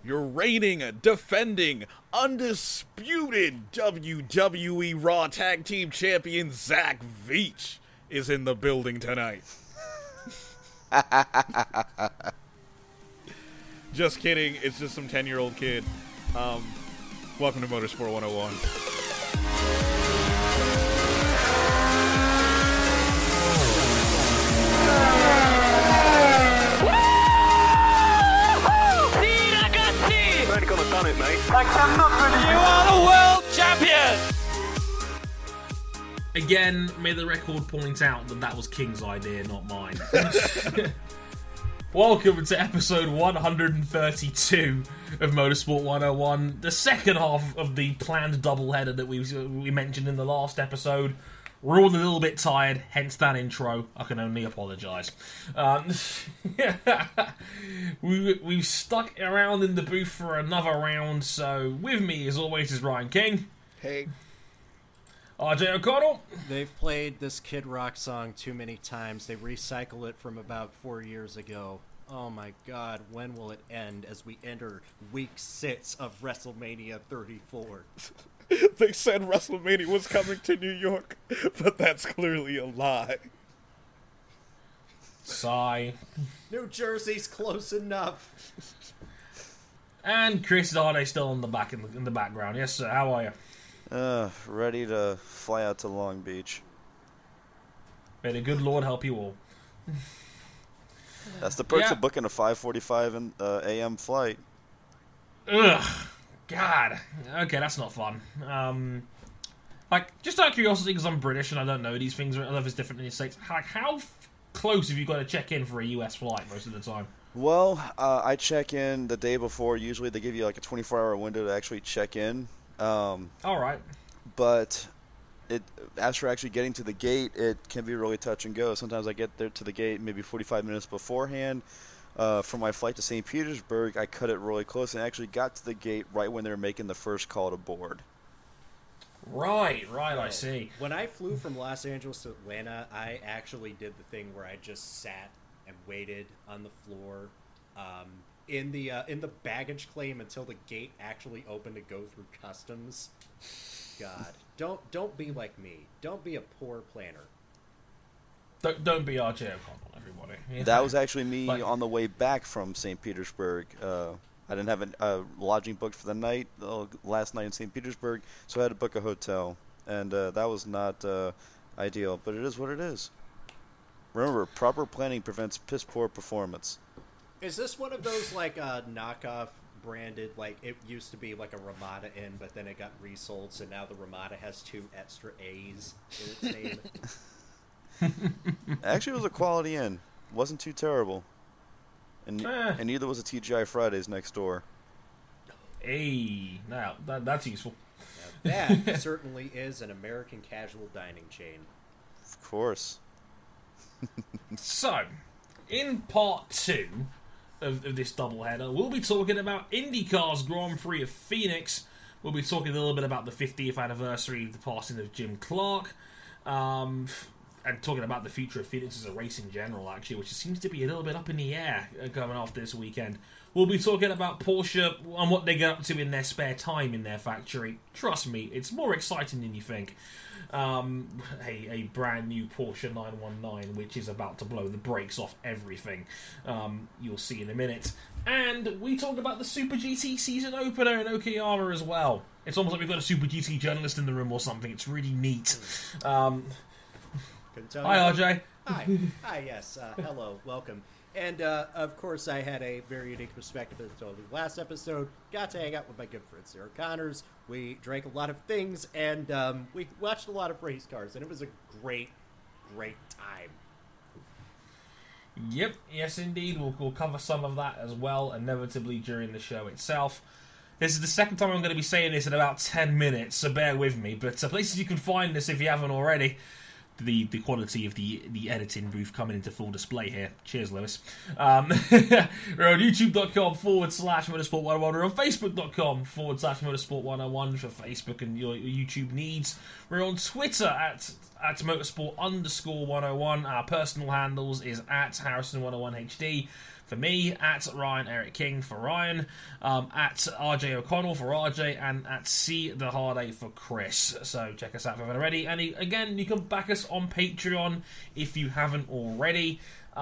your reigning, defending, undisputed WWE Raw Tag Team Champion Zach Veach is in the building tonight. Just kidding, it's just some 10-year-old kid. Welcome to Motorsport 101. Done it, mate. I cannot believe you are the world champion! Again, may the record point out that was King's idea, not mine. Welcome to episode 132 of Motorsport 101, the second half of the planned doubleheader that we mentioned in the last episode. We're all a little bit tired, hence that intro. I can only apologise. We've stuck around in the booth for another round, so with me, as always, is Ryan King. Hey. RJ O'Connell. They've played this Kid Rock song too many times. They recycle it from about 4 years ago. Oh my god, when will it end as we enter week 6 of WrestleMania 34? They said WrestleMania was coming to New York, but that's clearly a lie. Sigh. New Jersey's close enough. And Chris Darday still in the background. Yes, sir. How are you? Ready to fly out to Long Beach. May the good Lord help you all. That's the perks of booking a 5:45 a.m. flight. Ugh. God. Okay, that's not fun. Just out of curiosity, because I'm British and I don't know these things, I don't know if it's different in the States. How close have you got to check in for a US flight most of the time? Well, I check in the day before. Usually they give you like a 24-hour window to actually check in. All right. But as for actually getting to the gate, it can be really touch and go. Sometimes I get there to the gate maybe 45 minutes beforehand. For my flight to St. Petersburg, I cut it really close and actually got to the gate right when they were making the first call to board. Right, I see. When I flew from Los Angeles to Atlanta, I actually did the thing where I just sat and waited on the floor in the baggage claim until the gate actually opened to go through customs. God, don't be like me. Don't be a poor planner. Don't be RJ O'Connell, everybody. Yeah. That was actually me on the way back from St. Petersburg. I didn't have a lodging booked for the night, last night in St. Petersburg, so I had to book a hotel. And that was not ideal, but it is what it is. Remember, proper planning prevents piss-poor performance. Is this one of those, knockoff branded, it used to be like a Ramada Inn, but then it got resold, so now the Ramada has 2 extra A's in its name? Actually, it was a quality inn. Wasn't too terrible. And neither was a TGI Fridays next door. Hey, now that's useful. Now that certainly is an American casual dining chain. Of course. So, in part 2 of this doubleheader, we'll be talking about IndyCar's Grand Prix of Phoenix. We'll be talking a little bit about the 50th anniversary of the passing of Jim Clark. And talking about the future of Phoenix as a race in general, actually, which seems to be a little bit up in the air coming off this weekend. We'll be talking about Porsche and what they get up to in their spare time in their factory. Trust me, it's more exciting than you think. A brand new Porsche 919, which is about to blow the brakes off everything. You'll see in a minute. And we talk about the Super GT season opener in Okayama as well. It's almost like we've got a Super GT journalist in the room or something. It's really neat. Hi, RJ. Hi, yes. Hello, welcome. And, of course, I had a very unique perspective as I told you last episode. Got to hang out with my good friend Sarah Connors. We drank a lot of things, and we watched a lot of race cars, and it was a great time. Yep, yes indeed. We'll cover some of that as well, inevitably, during the show itself. This is the second time I'm going to be saying this in about 10 minutes, so bear with me. But places you can find this if you haven't already. The quality of the editing booth coming into full display here. Cheers, Lewis. We're on youtube.com/motorsport101. We're on facebook.com/motorsport101 for Facebook and your YouTube needs. We're on Twitter at motorsport_101. Our personal handles is at Harrison101HD. for me, at Ryan Eric King for Ryan, at RJ O'Connell for RJ, and at C the Hard A for Chris. So check us out if you haven't already. And again, you can back us on Patreon if you haven't already.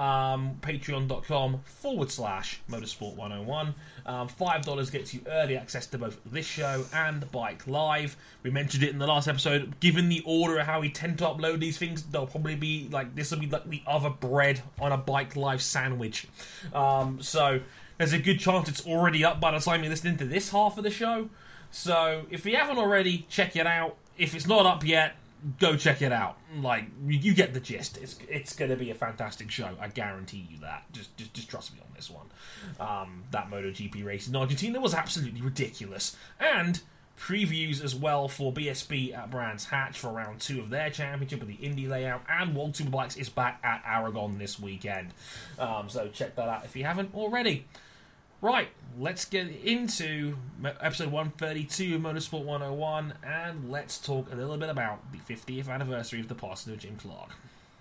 Patreon.com/Motorsport101. $5 gets you early access to both this show and Bike Live. We mentioned it in the last episode. Given the order of how we tend to upload these things, they'll probably be like, this will be like the other bread on a Bike Live sandwich. So there's a good chance it's already up by the time you're listening to this half of the show. So if you haven't already, check it out. If it's not up yet, go check it out. Like, you get the gist. It's going to be a fantastic show. I guarantee you that. Just trust me on this one. That MotoGP race in Argentina was absolutely ridiculous. And previews as well for BSB at Brands Hatch for round 2 of their championship with the Indy layout. And World Superbikes is back at Aragon this weekend. So check that out if you haven't already. Right, let's get into episode 132 of Motorsport 101, and let's talk a little bit about the 50th anniversary of the passing of Jim Clark.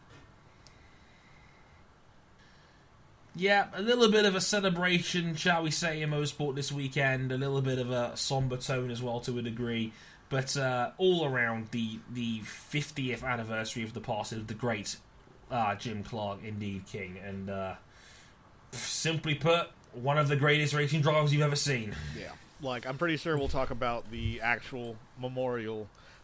Yeah, a little bit of a celebration, shall we say, in Motorsport this weekend, a little bit of a somber tone as well to a degree, but all around the 50th anniversary of the passing of the great Jim Clark, indeed King, and simply put, one of the greatest racing drivers you've ever seen. Yeah, like, I'm pretty sure we'll talk about the actual memorial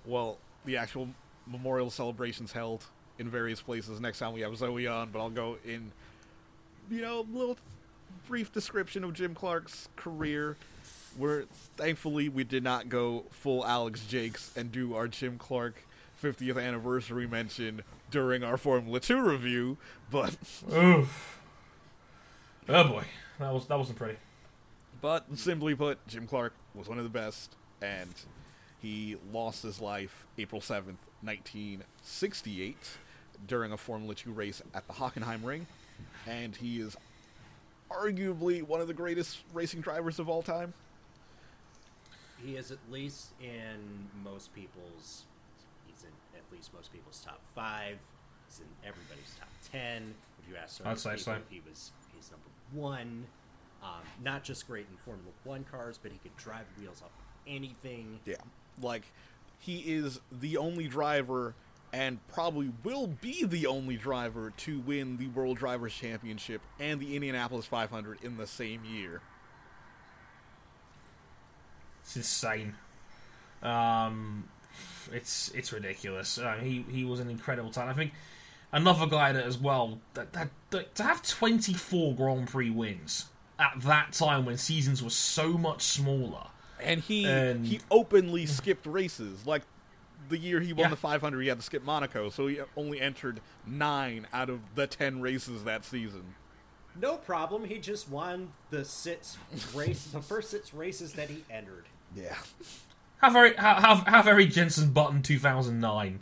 celebrations held in various places next time we have Zoe on, but I'll go in, a little brief description of Jim Clark's career, where thankfully we did not go full Alex Jakes and do our Jim Clark 50th anniversary mention during our Formula 2 review, but... Oof. Oh boy. That wasn't pretty. But, simply put, Jim Clark was one of the best, and he lost his life April 7th, 1968, during a Formula 2 race at the Hockenheim Ring, and he is arguably one of the greatest racing drivers of all time. He is at least in most people's top 5. He's in everybody's top 10. If you ask certain people, he's number 1. Not just great in Formula 1 cars, but he could drive wheels off of anything. Yeah, like, he is the only driver, and probably will be the only driver, to win the World Drivers' Championship and the Indianapolis 500 in the same year. It's insane. It's ridiculous. He was an incredible talent. I think another guy that as well, that to have 24 Grand Prix wins at that time when seasons were so much smaller. And he openly skipped races. Like, the year he won the 500, he had to skip Monaco, so he only entered 9 out of the 10 races that season. No problem. He just won the first 6 races that he entered. Yeah. How very Jenson Button 2009.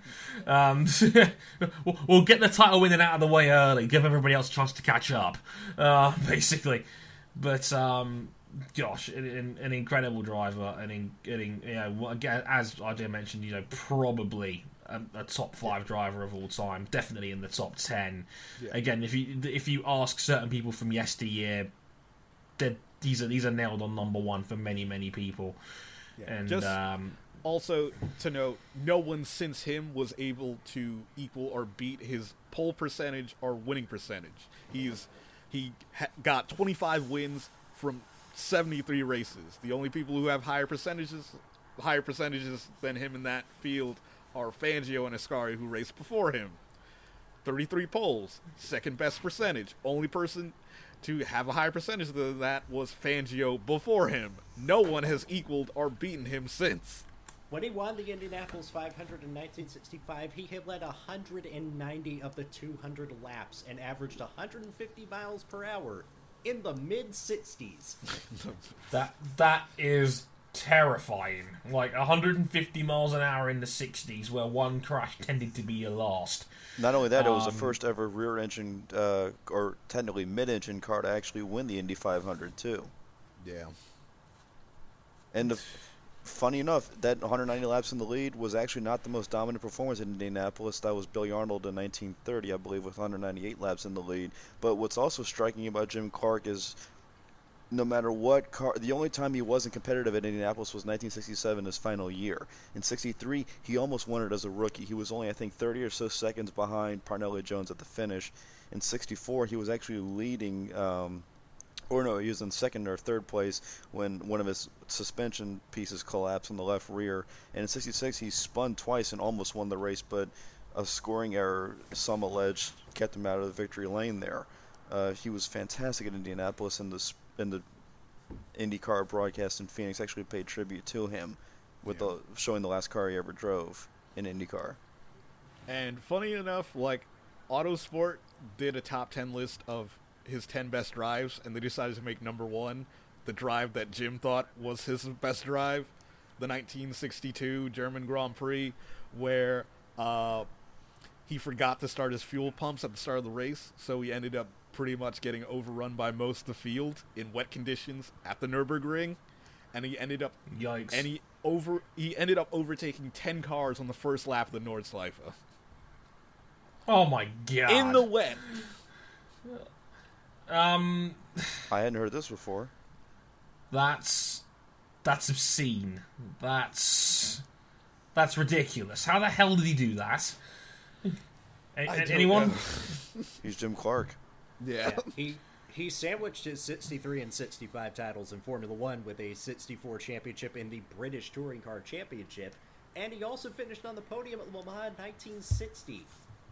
We'll get the title winning out of the way early, give everybody else a chance to catch up, basically. But gosh, an incredible driver, and as RJ mentioned, probably a top 5 driver of all time, definitely in the top 10. Yeah. Again, if you ask certain people from yesteryear, these are nailed on number 1 for many people. Yeah. And just also to note, no one since him was able to equal or beat his pole percentage or winning percentage. He got 25 wins from 73 races. The only people who have higher percentages than him in that field are Fangio and Ascari, who raced before him. 33 poles, second best percentage. Only person to have a higher percentage than that was Fangio before him. No one has equaled or beaten him since. When he won the Indianapolis 500 in 1965, he had led 190 of the 200 laps and averaged 150 miles per hour in the mid-60s. That is terrifying. Like 150 miles an hour in the 60s, where one crash tended to be your last. Not only that, it was the first ever rear-engine, or technically mid-engine car to actually win the Indy 500, too. Yeah. And funny enough, that 190 laps in the lead was actually not the most dominant performance in Indianapolis. That was Billy Arnold in 1930, I believe, with 198 laps in the lead. But what's also striking about Jim Clark is no matter what car, the only time he wasn't competitive at Indianapolis was 1967, his final year. In 63, he almost won it as a rookie. He was only, I think, 30 or so seconds behind Parnelli Jones at the finish. In 64, he was actually leading, he was in second or third place when one of his suspension pieces collapsed on the left rear. And in 66, he spun twice and almost won the race, but a scoring error, some allege, kept him out of the victory lane there. He was fantastic at Indianapolis, and the IndyCar broadcast in Phoenix actually paid tribute to him with showing the last car he ever drove in IndyCar. And funny enough, like, Autosport did a top 10 list of his 10 best drives, and they decided to make number one the drive that Jim thought was his best drive, the 1962 German Grand Prix, where he forgot to start his fuel pumps at the start of the race, so he ended up pretty much getting overrun by most of the field in wet conditions at the Nürburgring, and he ended up he ended up overtaking 10 cars on the first lap of the Nordschleife. Oh my god! In the wet. I hadn't heard this before. That's obscene. That's ridiculous. How the hell did he do that? Anyone? He's Jim Clark. Yeah. He sandwiched his 63 and 65 titles in Formula One with a 64 championship in the British Touring Car Championship, and he also finished on the podium at Le Mans 1960.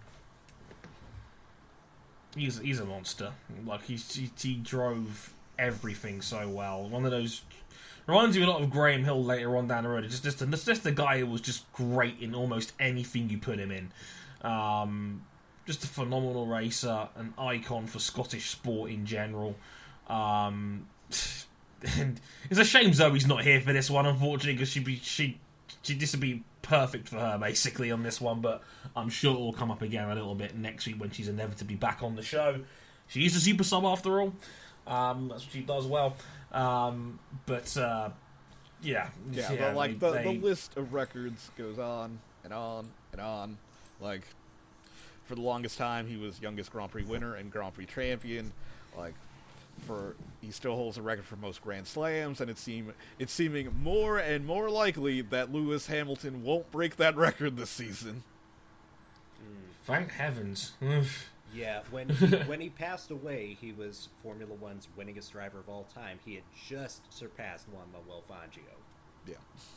He's a monster. Like he drove everything so well. One of those reminds you a lot of Graham Hill later on down the road. Just a guy who was just great in almost anything you put him in. Just a phenomenal racer, an icon for Scottish sport in general. And it's a shame Zoe's not here for this one, unfortunately, because this would be perfect for her basically on this one. But I'm sure it will come up again a little bit next week when she's inevitably back on the show. She is a super sub after all. That's what she does well. But like the list of records goes on and on and on. Like, for the longest time, he was youngest Grand Prix winner and Grand Prix champion. Like, he still holds the record for most Grand Slams, and it's seeming more and more likely that Lewis Hamilton won't break that record this season. Thank heavens. Yeah, when he passed away, he was Formula One's winningest driver of all time. He had just surpassed Juan Manuel Fangio. Yeah.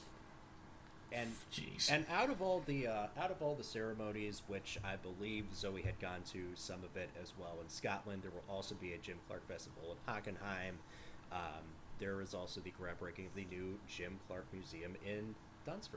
And out of all the ceremonies, which I believe Zoe had gone to some of it as well in Scotland, there will also be a Jim Clark Festival in Hockenheim. There is also the groundbreaking of the new Jim Clark Museum in Dunsford.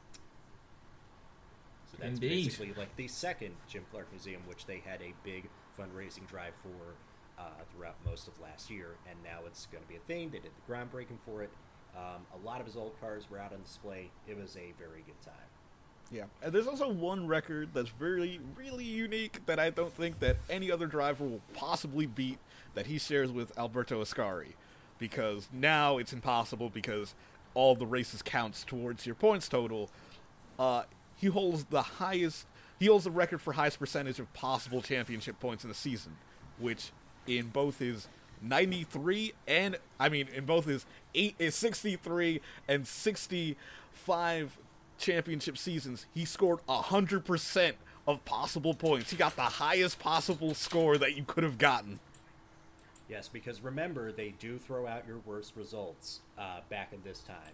So that's basically like the second Jim Clark Museum, which they had a big fundraising drive for throughout most of last year, and now it's going to be a thing. They did the groundbreaking for it. A lot of his old cars were out on display. It was a very good time. Yeah, and there's also one record that's really, really unique that I don't think that any other driver will possibly beat, that he shares with Alberto Ascari, because now it's impossible because all the races counts towards your points total. He holds the record for highest percentage of possible championship points in the season, which in both his 93 and in both his 63 and 65 championship seasons, he scored 100% of possible points. He got the highest possible score that you could have gotten. Yes, because remember, they do throw out your worst results back in this time.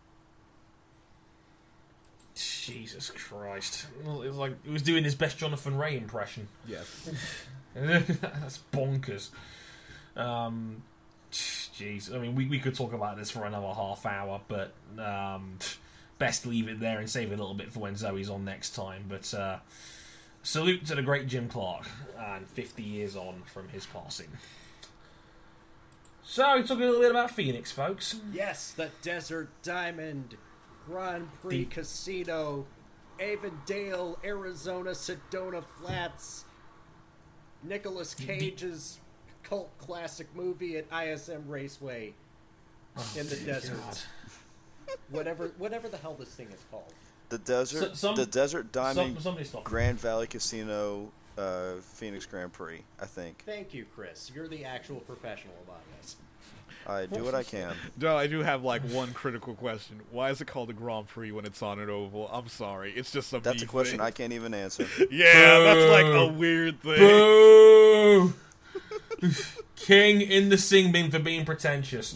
Jesus Christ. Well, it was like he was doing his best Jonathan Ray impression. Yes. That's bonkers. Jeez, I mean, we could talk about this for another half hour, but best leave it there and save a little bit for when Zoe's on next time. But salute to the great Jim Clark, and 50 years on from his passing. So, talking a little bit about Phoenix, folks. Yes, the Desert Diamond Grand Prix Casino, Avondale, Arizona, Sedona Flats, Nicolas Cage's cult classic movie at ISM Raceway in the desert. whatever the hell this thing is called. The Desert, the Desert Diamond Grand Valley Casino Phoenix Grand Prix, I think. Thank you, Chris. You're the actual professional about this. I do what I can. No, I do have one critical question. Why is it called a Grand Prix when it's on an oval? I'm sorry, it's just some. That's a question thing. I can't even answer. Yeah, that's like a weird thing. Boo! King in the sing bin for being pretentious.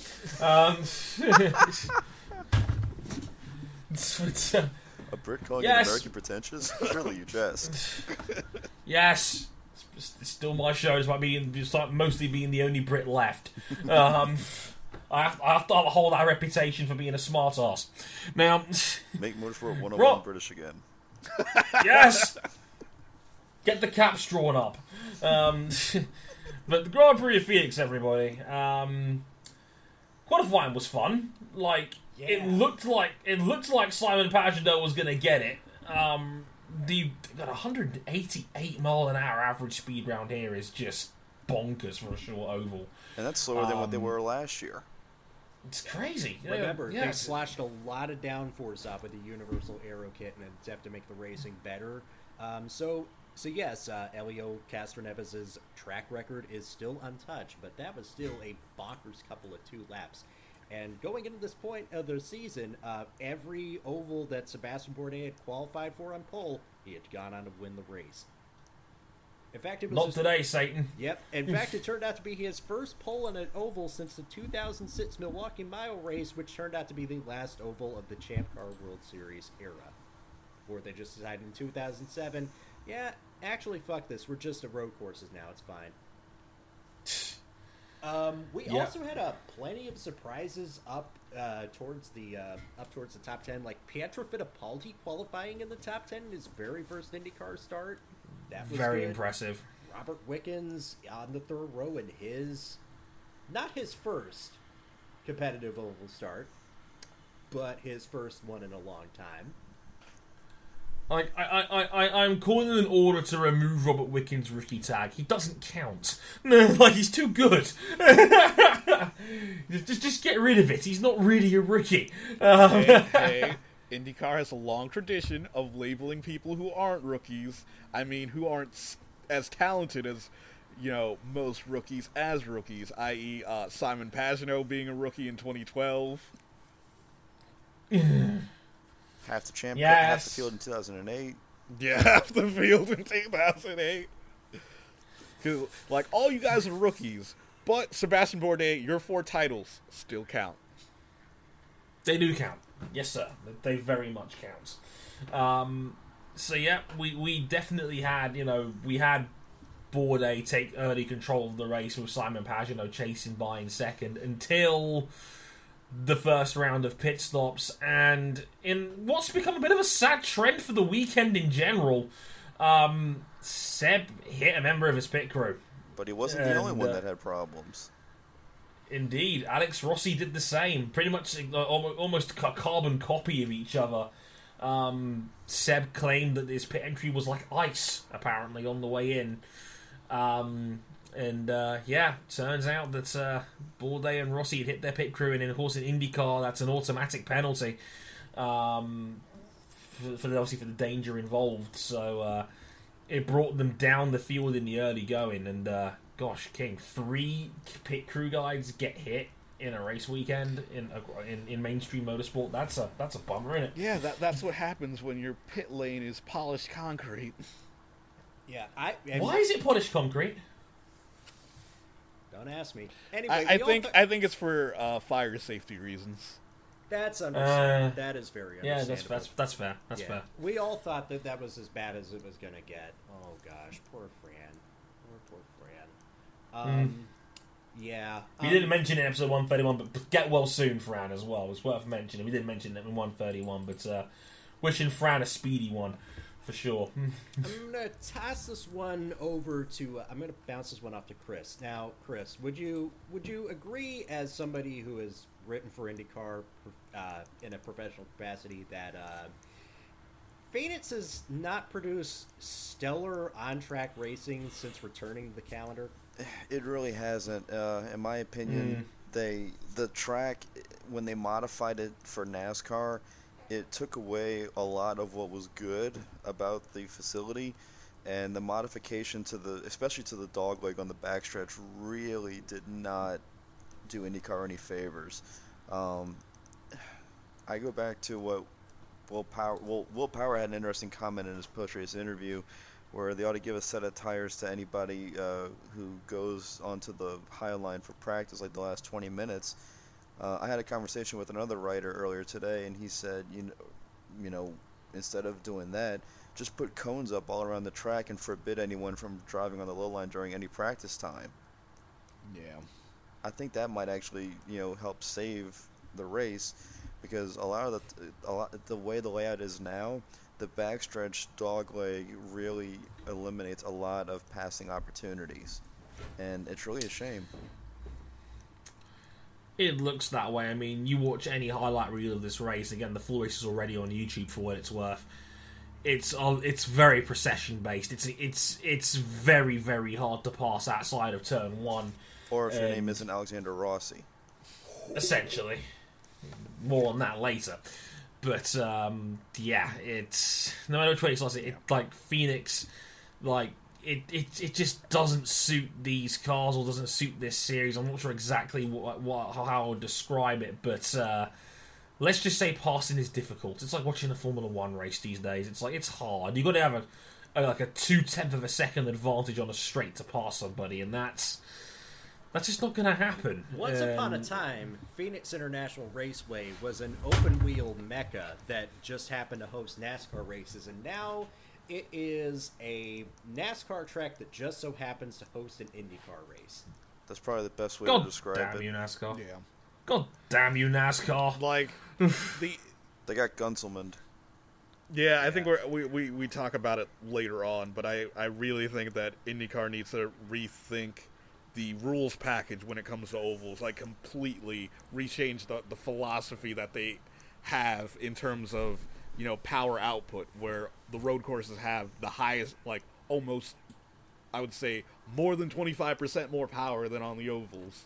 A Brit calling an American pretentious? Surely you jest. Yes. It's still my show, despite mostly being the only Brit left. I have to uphold that reputation for being a smart ass. Now, make Motorsport 101 British again. Yes! Get the caps drawn up. But the Grand Prix of Phoenix, everybody. Qualifying was fun. It looked like Simon Pagenaud was going to get it. They got 188 mile an hour average speed round here is just bonkers for a short oval. And that's slower than what they were last year. It's crazy. Remember, they slashed a lot of downforce off with the Universal Aero Kit in an attempt to make the racing better. So yes, Elio Castroneves' track record is still untouched, but that was still a bonkers couple of 2 laps. And going into this point of the season, every oval that Sebastian Bourdais had qualified for on pole, he had gone on to win the race. In fact, it was not today, Satan. Yep. In fact, it turned out to be his first pole on an oval since the 2006 Milwaukee Mile race, which turned out to be the last oval of the Champ Car World Series era. Before they just decided in 2007, yeah, actually, fuck this. We're just at road courses now. It's fine. We also had plenty of surprises up towards the top 10. Like Pietro Fittipaldi qualifying in the top 10 in his very first IndyCar start. That was very good. impressive. Robert Wickens on the third row in not his first competitive oval start, but his first one in a long time. I'm calling an order to remove Robert Wickens' rookie tag. He doesn't count. He's too good. just get rid of it. He's not really a rookie. Hey, IndyCar has a long tradition of labeling people who aren't rookies. I mean, who aren't as talented as, most rookies as rookies, i.e. Simon Pagenaud being a rookie in 2012. Half the champion, half the field in 2008. Yeah, half the field in 2008. Because, all you guys are rookies, but Sebastian Bourdais, your 4 titles still count. They do count. Yes, sir. They very much count. So, yeah, we definitely had, we had Bourdais take early control of the race with Simon Pagenaud chasing by in second until the first round of pit stops, and in what's become a bit of a sad trend for the weekend in general, Seb hit a member of his pit crew. But he wasn't the only one that had problems. Indeed, Alex Rossi did the same, pretty much almost a carbon copy of each other. Seb claimed that his pit entry was like ice, apparently, on the way in. Turns out that Bourdais and Rossi had hit their pit crew, and of course in IndyCar that's an automatic penalty for the danger involved. So it brought them down the field in the early going, and King, 3 pit crew guys get hit in a race weekend in mainstream motorsport. That's a bummer, isn't it? Yeah, that's what happens when your pit lane is polished concrete. Yeah, why is it polished concrete? Don't ask me. Anyway, I think it's for fire safety reasons. That's understandable. That is very understandable. Yeah, that's fair. That's fair. We all thought that was as bad as it was going to get. Oh gosh, poor Fran. Poor Fran. Yeah. We didn't mention it in episode 131, but get well soon, Fran, as well. It's worth mentioning. We didn't mention it in 131, but wishing Fran a speedy one. For sure. I'm going to toss this one over to... I'm going to bounce this one off to Chris. Now, Chris, would you agree, as somebody who has written for IndyCar in a professional capacity, that Phoenix has not produced stellar on-track racing since returning to the calendar? It really hasn't. In my opinion, the track, when they modified it for NASCAR, it took away a lot of what was good about the facility, and the modification especially to the dogleg on the backstretch, really did not do IndyCar any favors. I go back to what Will Power had an interesting comment in his post-race interview, where they ought to give a set of tires to anybody who goes onto the high line for practice, like the last 20 minutes. I had a conversation with another writer earlier today, and he said, you know, instead of doing that, just put cones up all around the track and forbid anyone from driving on the low line during any practice time. Yeah. I think that might actually, help save the race, because the way the layout is now, the backstretch dogleg really eliminates a lot of passing opportunities, and it's really a shame. It looks that way. I mean, you watch any highlight reel of this race. Again, the full race is already on YouTube for what it's worth. It's very procession based. It's very, very hard to pass outside of turn one. Or if your name isn't Alexander Rossi. Essentially. More on that later. But, yeah, it's... No matter which way it's lost, like, Phoenix, like, it just doesn't suit these cars or doesn't suit this series. I'm not sure exactly how I would describe it, but let's just say passing is difficult. It's like watching a Formula 1 race these days. It's like, it's hard. You've got to have a 0.2 of a second advantage on a straight to pass somebody, and that's just not going to happen. Once upon a time, Phoenix International Raceway was an open-wheel mecca that just happened to host NASCAR races, and now it is a NASCAR track that just so happens to host an IndyCar race. That's probably the best way God to describe damn it. you, NASCAR. Yeah. God damn you, NASCAR. Like, They got Gunselman. Yeah, I think we talk about it later on, but I really think that IndyCar needs to rethink the rules package when it comes to ovals, like completely rechange the philosophy that they have in terms of, power output, where the road courses have the highest, like almost, I would say, more than 25% more power than on the ovals.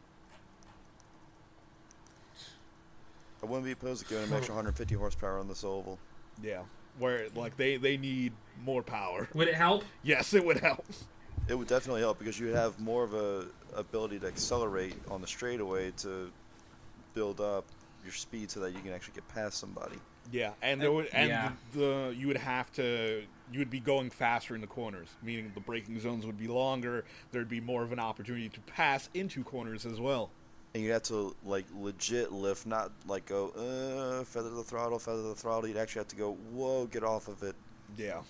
I wouldn't be opposed to giving an extra 150 horsepower on this oval. Yeah, where like they need more power. Would it help? Yes, it would help. It would definitely help, because you would have more of a ability to accelerate on the straightaway to build up your speed so that you can actually get past somebody. Yeah, and you would be going faster in the corners, meaning the braking zones would be longer. There'd be more of an opportunity to pass into corners as well. And you'd have to legit lift, not go feather the throttle. You'd actually have to go, whoa, get off of it. Yeah.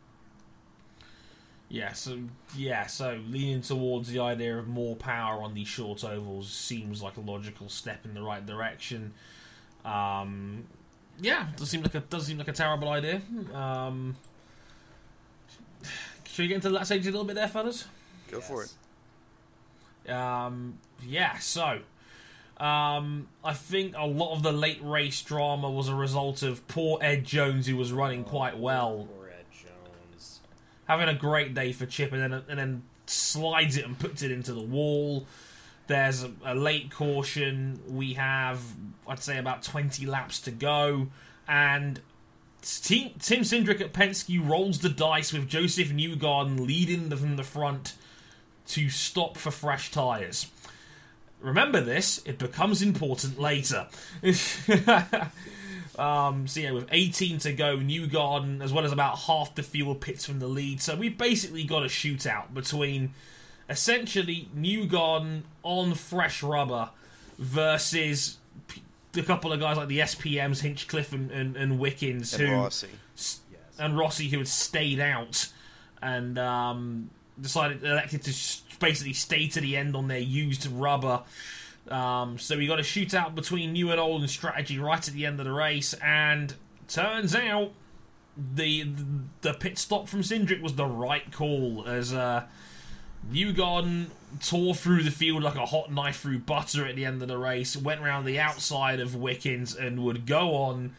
So leaning towards the idea of more power on these short ovals seems like a logical step in the right direction. Does seem like a terrible idea. Should we get into that stage a little bit there, fellas? Go for it. I think a lot of the late race drama was a result of poor Ed Jones, who was running quite well. Poor Ed Jones. Having a great day for Chip, and then slides it and puts it into the wall. There's a late caution. We have, I'd say, about 20 laps to go. And Tim Cindric at Penske rolls the dice with Joseph Newgarden leading from the front to stop for fresh tyres. Remember this, it becomes important later. With 18 to go, Newgarden, as well as about half the field, pits from the lead. So we basically got a shootout between essentially Newgarden on fresh rubber versus a couple of guys like the SPMs, Hinchcliffe and Wickens, and Rossi, who had stayed out and elected to basically stay to the end on their used rubber. So we got a shootout between new and old in strategy right at the end of the race, and turns out the pit stop from Cindric was the right call, as Newgarden tore through the field like a hot knife through butter at the end of the race, went around the outside of Wickens, and would go on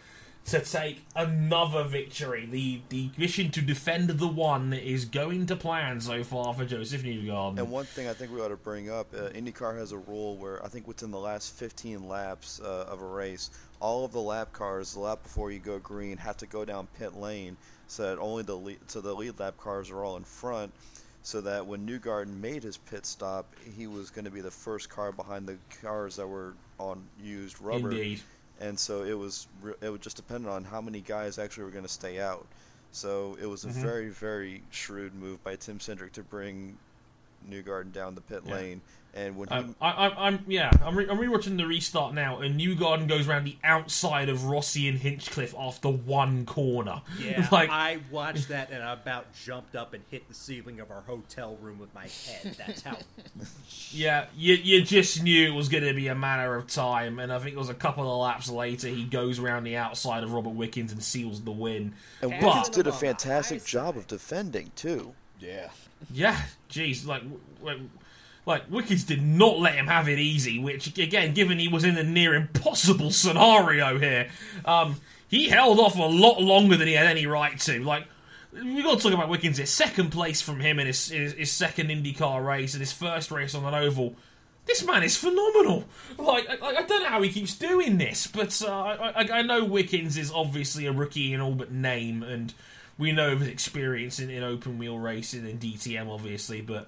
to take another victory. The mission to defend the one is going to plan so far for Joseph Newgarden. And one thing I think we ought to bring up, IndyCar has a rule where I think within the last 15 laps of a race, all of the lap cars, the lap before you go green, have to go down pit lane so that only the lead lap cars are all in front, so that when Newgarden made his pit stop, he was going to be the first car behind the cars that were on used rubber. Indeed. And so it was just dependent on how many guys actually were going to stay out. So it was a very, very shrewd move by Tim Cindric to bring Newgarden down the pit lane. And when I'm rewatching the restart now, and Newgarden goes around the outside of Rossi and Hinchcliffe after one corner. Yeah, like, I watched that and I about jumped up and hit the ceiling of our hotel room with my head. That's how. yeah, you just knew it was going to be a matter of time, and I think it was a couple of laps later he goes around the outside of Robert Wickens and seals the win. And But- Wickens did a fantastic job of defending too. Yeah. Jeez, like Wickens did not let him have it easy, which, again, given he was in a near impossible scenario here, he held off a lot longer than he had any right to. Like, we got to talk about Wickens. It's second place from him in his second IndyCar race and his first race on an oval. This man is phenomenal. Like, I don't know how he keeps doing this, but I know Wickens is obviously a rookie in all but name, and we know of his experience in open wheel racing and DTM, obviously, but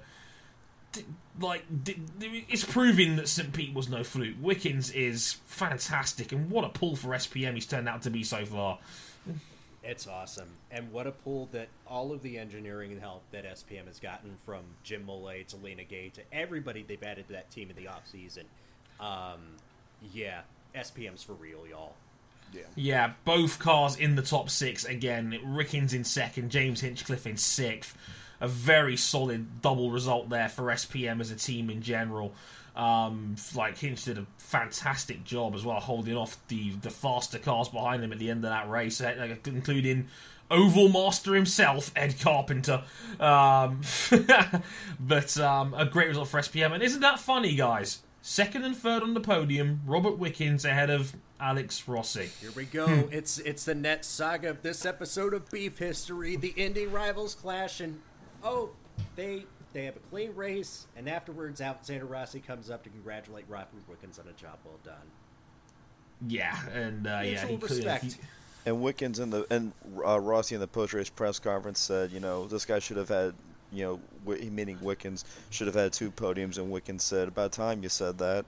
it's proving that St. Pete was no fluke. Wickens is fantastic, and what a pull for SPM he's turned out to be so far. It's awesome. And what a pull that all of the engineering help that SPM has gotten, from Jim Mollet to Lena Gay to everybody they've added to that team in the offseason. Yeah, SPM's for real, y'all. Yeah, both cars in the top six again. Wickens in second, James Hinchcliffe in sixth. A very solid double result there for SPM as a team in general. Hinch did a fantastic job as well, holding off the faster cars behind him at the end of that race, including Oval Master himself, Ed Carpenter. But a great result for SPM. And isn't that funny, guys? Second and third on the podium, Robert Wickens ahead of Alex Rossi. Here we go. It's the net saga of this episode of Beef History. The Indy rivals clash, and they have a clean race, and afterwards Alexander Rossi comes up to congratulate Robert Wickens on a job well done. Yeah, and Mutual respect. And Wickens and Rossi in the post-race press conference said, this guy should have had, meaning Wickens, should have had 2 podiums, and Wickens said, about time you said that.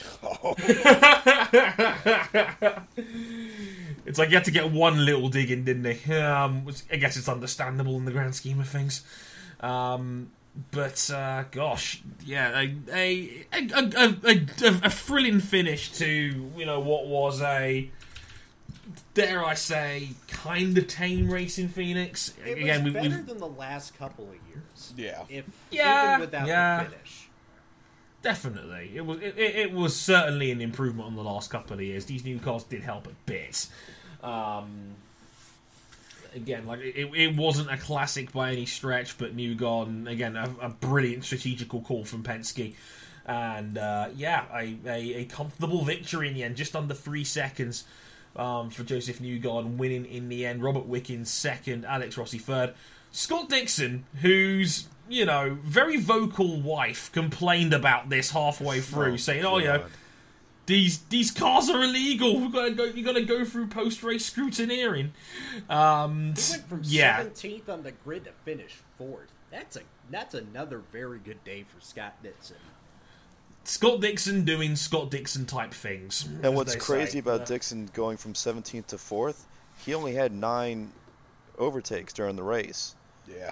It's like you had to get one little dig in, didn't he? Which I guess it's understandable in the grand scheme of things. But gosh, yeah, a thrilling finish to what was a, dare I say, kind of tame race in Phoenix. It was better than the last couple of years. Yeah. Even without the finish. Definitely, it was certainly an improvement on the last couple of years. These new cars did help a bit. Again, it wasn't a classic by any stretch, but Newgarden, again, a brilliant strategical call from Penske. And a comfortable victory in the end, just under 3 seconds for Joseph Newgarden, winning in the end. Robert Wickens second, Alex Rossi third. Scott Dixon, whose very vocal wife, complained about this halfway through, saying, these cars are illegal. You got to go through post-race scrutineering. He went from 17th on the grid to finish 4th. That's another very good day for Scott Dixon. Scott Dixon doing Scott Dixon type things. And what's crazy about Dixon going from 17th to 4th, he only had 9 overtakes during the race. Yeah.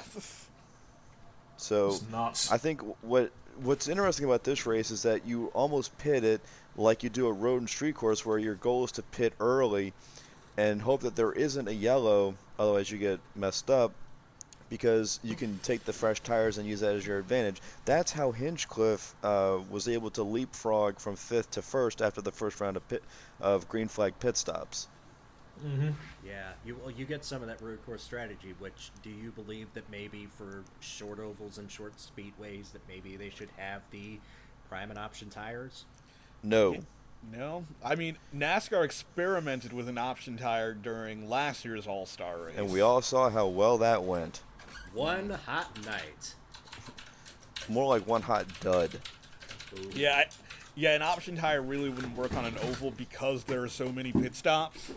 So nuts. I think what's interesting about this race is that you almost pit it like you do a road and street course, where your goal is to pit early and hope that there isn't a yellow, otherwise you get messed up, because you can take the fresh tires and use that as your advantage. That's how Hinchcliffe was able to leapfrog from 5th to 1st after the first round of green flag pit stops. Mm-hmm. Yeah, you get some of that road course strategy, which, do you believe that maybe for short ovals and short speedways that maybe they should have the prime and option tires? No. No, I mean NASCAR experimented with an option tire during last year's All-Star race, And we all saw how well that went. One hot night. More like one hot dud. Ooh. Yeah, an option tire really wouldn't work on an oval because there are so many pit stops.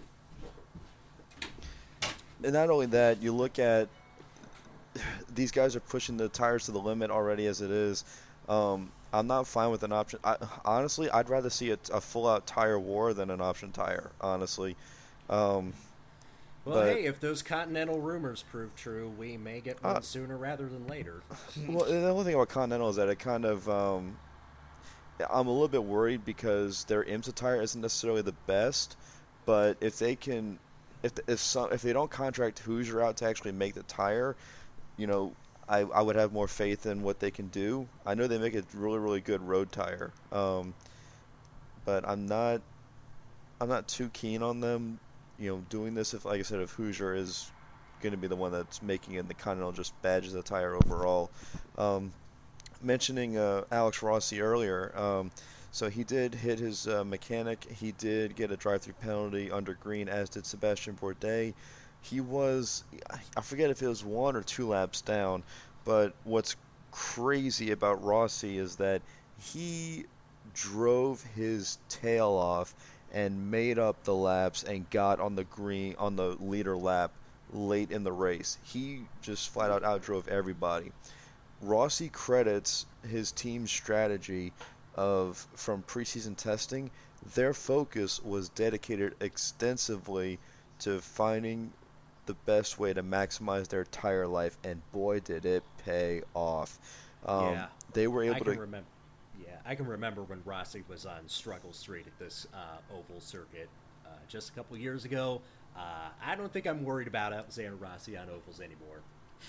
And not only that, you look at these guys are pushing the tires to the limit already as it is. I'm not fine with an option. Honestly, I'd rather see a full-out tire war than an option tire, honestly. Well, but- hey, if those Continental rumors prove true, we may get one sooner rather than later. Well, the only thing about Continental is that it kind of, I'm a little bit worried because their IMSA tire isn't necessarily the best, but if they can, if they don't contract Hoosier out to actually make the tire, you know, I would have more faith in what they can do. I know they make a really, really good road tire, but I'm not too keen on them, you know, doing this. If, like I said, if Hoosier is going to be the one that's making it, and the Continental just badges the tire overall. Mentioning Alex Rossi earlier, so he did hit his mechanic. He did get a drive-through penalty under green, as did Sebastian Bourdais. He was, I forget if it was 1 or 2 laps down, but what's crazy about Rossi is that he drove his tail off and made up the laps and got on the green on the leader lap late in the race. He just flat out outdrove everybody. Rossi credits his team's strategy from preseason testing. Their focus was dedicated extensively to finding the best way to maximize their tire life, and boy, did it pay off. Yeah, they were able to. I can remember when Rossi was on Struggle Street at this oval circuit just a couple years ago. I don't think I'm worried about Alexander Rossi on ovals anymore.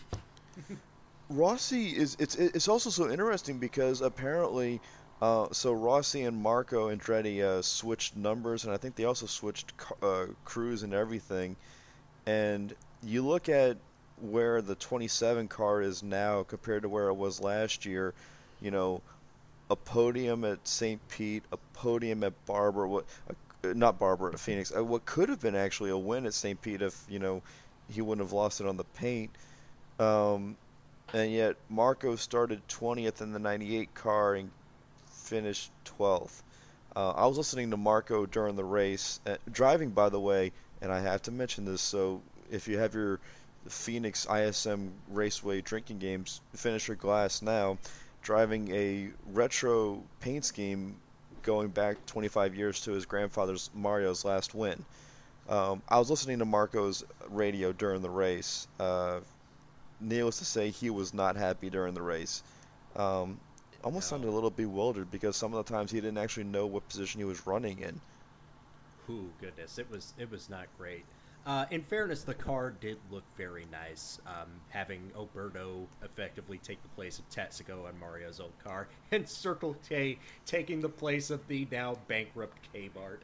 Rossi it's also so interesting because apparently, so Rossi and Marco Andretti switched numbers, and I think they also switched crews and everything. And you look at where the 27 car is now compared to where it was last year. You know, a podium at St. Pete, a podium at Phoenix. What could have been actually a win at St. Pete if, you know, he wouldn't have lost it on the paint. And yet Marco started 20th in the 98 car and finished 12th. I was listening to Marco during the race, driving, by the way, and I have to mention this, so if you have your Phoenix ISM Raceway drinking games, finish your glass now. Driving a retro paint scheme going back 25 years to his grandfather's Mario's last win. I was listening to Marco's radio during the race. Needless to say, he was not happy during the race. Almost sounded a little bewildered because some of the times he didn't actually know what position he was running in. Ooh, goodness, it was not great. In fairness, the car did look very nice, having Oberto effectively take the place of Tetsuko on Mario's old car, and Circle K taking the place of the now bankrupt K-Mart.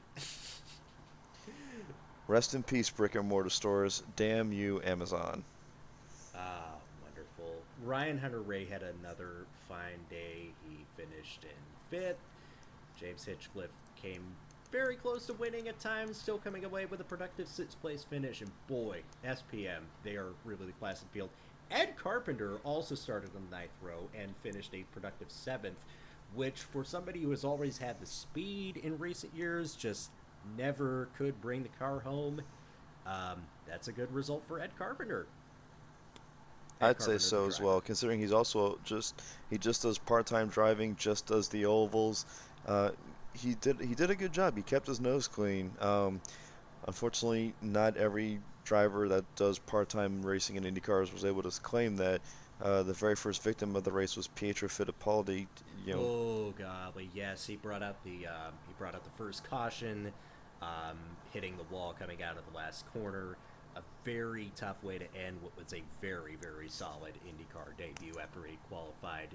Rest in peace, brick and mortar stores. Damn you, Amazon. Ah, wonderful. Ryan Hunter-Reay had another fine day. He finished in 5th. James Hinchcliffe came very close to winning at times, still coming away with a productive 6th place finish. And boy, SPM, they are really the class of field. Ed Carpenter also started on the 9th row and finished a productive 7th, which for somebody who has always had the speed in recent years, just never could bring the car home. That's a good result for Ed Carpenter. I'd say so as well, considering he's also he just does part-time driving, just does the ovals. He did a good job. He kept his nose clean. Unfortunately, not every driver that does part-time racing in IndyCars was able to claim that. The very first victim of the race was Pietro Fittipaldi. You know, oh golly, yes, he brought out the first caution, hitting the wall coming out of the last corner. A very tough way to end what was a very, very solid IndyCar debut after he qualified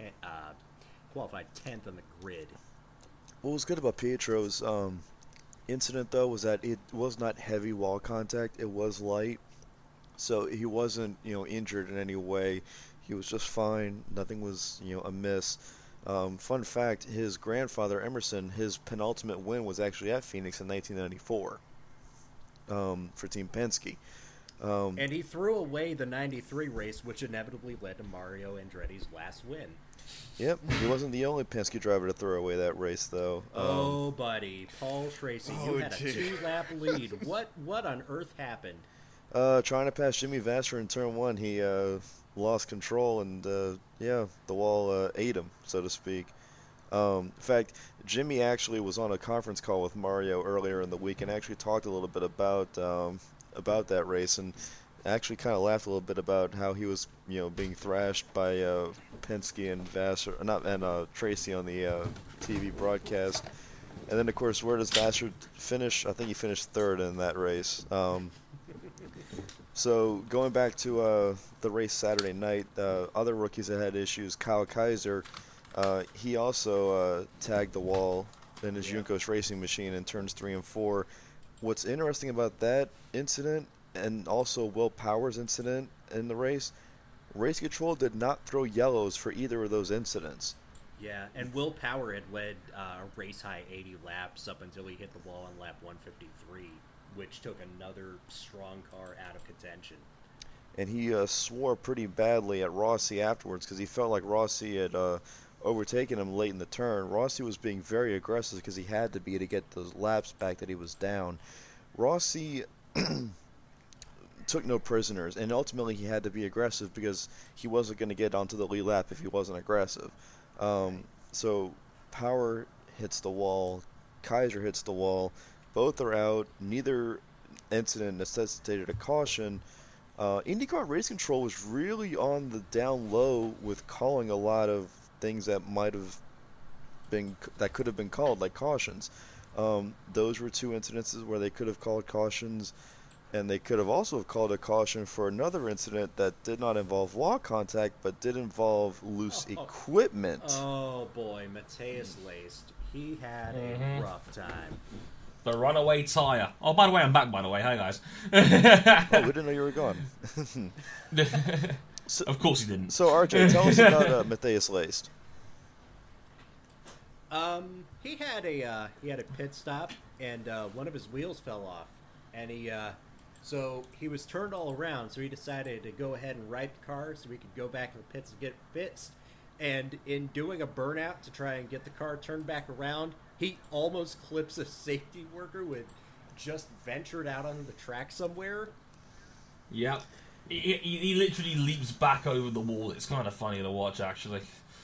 10th on the grid. what was good about Pietro's incident, though, was that it was not heavy wall contact. It was light, so he wasn't, injured in any way. He was just fine. Nothing was, amiss. Fun fact, his grandfather, Emerson, his penultimate win was actually at Phoenix in 1994 for Team Penske. And he threw away the 93 race, which inevitably led to Mario Andretti's last win. Yep, he wasn't the only Penske driver to throw away that race, though. Oh, buddy. Paul Tracy, you had a 2-lap lead. What on earth happened? Trying to pass Jimmy Vasser in turn 1, he lost control, and the wall ate him, so to speak. In fact, Jimmy actually was on a conference call with Mario earlier in the week and actually talked a little bit about that race, and actually kind of laughed a little bit about how he was, being thrashed by Penske and Vasser, Tracy on the TV broadcast. And then, of course, where does Vasser finish? I think he finished third in that race. So going back to the race Saturday night, other rookies that had issues, Kyle Kaiser, he also tagged the wall in his Juncos racing machine in turns 3 and 4. What's interesting about that incident, and also Will Power's incident in the race control did not throw yellows for either of those incidents. Yeah, and Will Power had led a race-high 80 laps up until he hit the wall on lap 153, which took another strong car out of contention. And he swore pretty badly at Rossi afterwards because he felt like Rossi had overtaken him late in the turn. Rossi was being very aggressive because he had to be to get those laps back that he was down. Rossi took no prisoners, and ultimately he had to be aggressive because he wasn't going to get onto the lead lap if he wasn't aggressive. So Power hits the wall, Kaiser hits the wall, both are out, neither incident necessitated a caution. IndyCar Race Control was really on the down low with calling a lot of things that could have been called, like cautions. Those were two incidences where they could have called cautions, and they could have also called a caution for another incident that did not involve wall contact, but did involve loose equipment. Oh boy, Matthias Laced. He had a rough time. The runaway tire. Oh, by the way, I'm back, by the way. Hi, guys. Oh, we didn't know you were gone. Of course he didn't. So, RJ, tell us about Matthias Laced. He had a pit stop, and one of his wheels fell off, and so he was turned all around. So he decided to go ahead and right the car so he could go back to the pits and get it fixed. And in doing a burnout to try and get the car turned back around, he almost clips a safety worker who had just ventured out onto the track somewhere. Yep. He literally leaps back over the wall. It's kind of funny to watch, actually.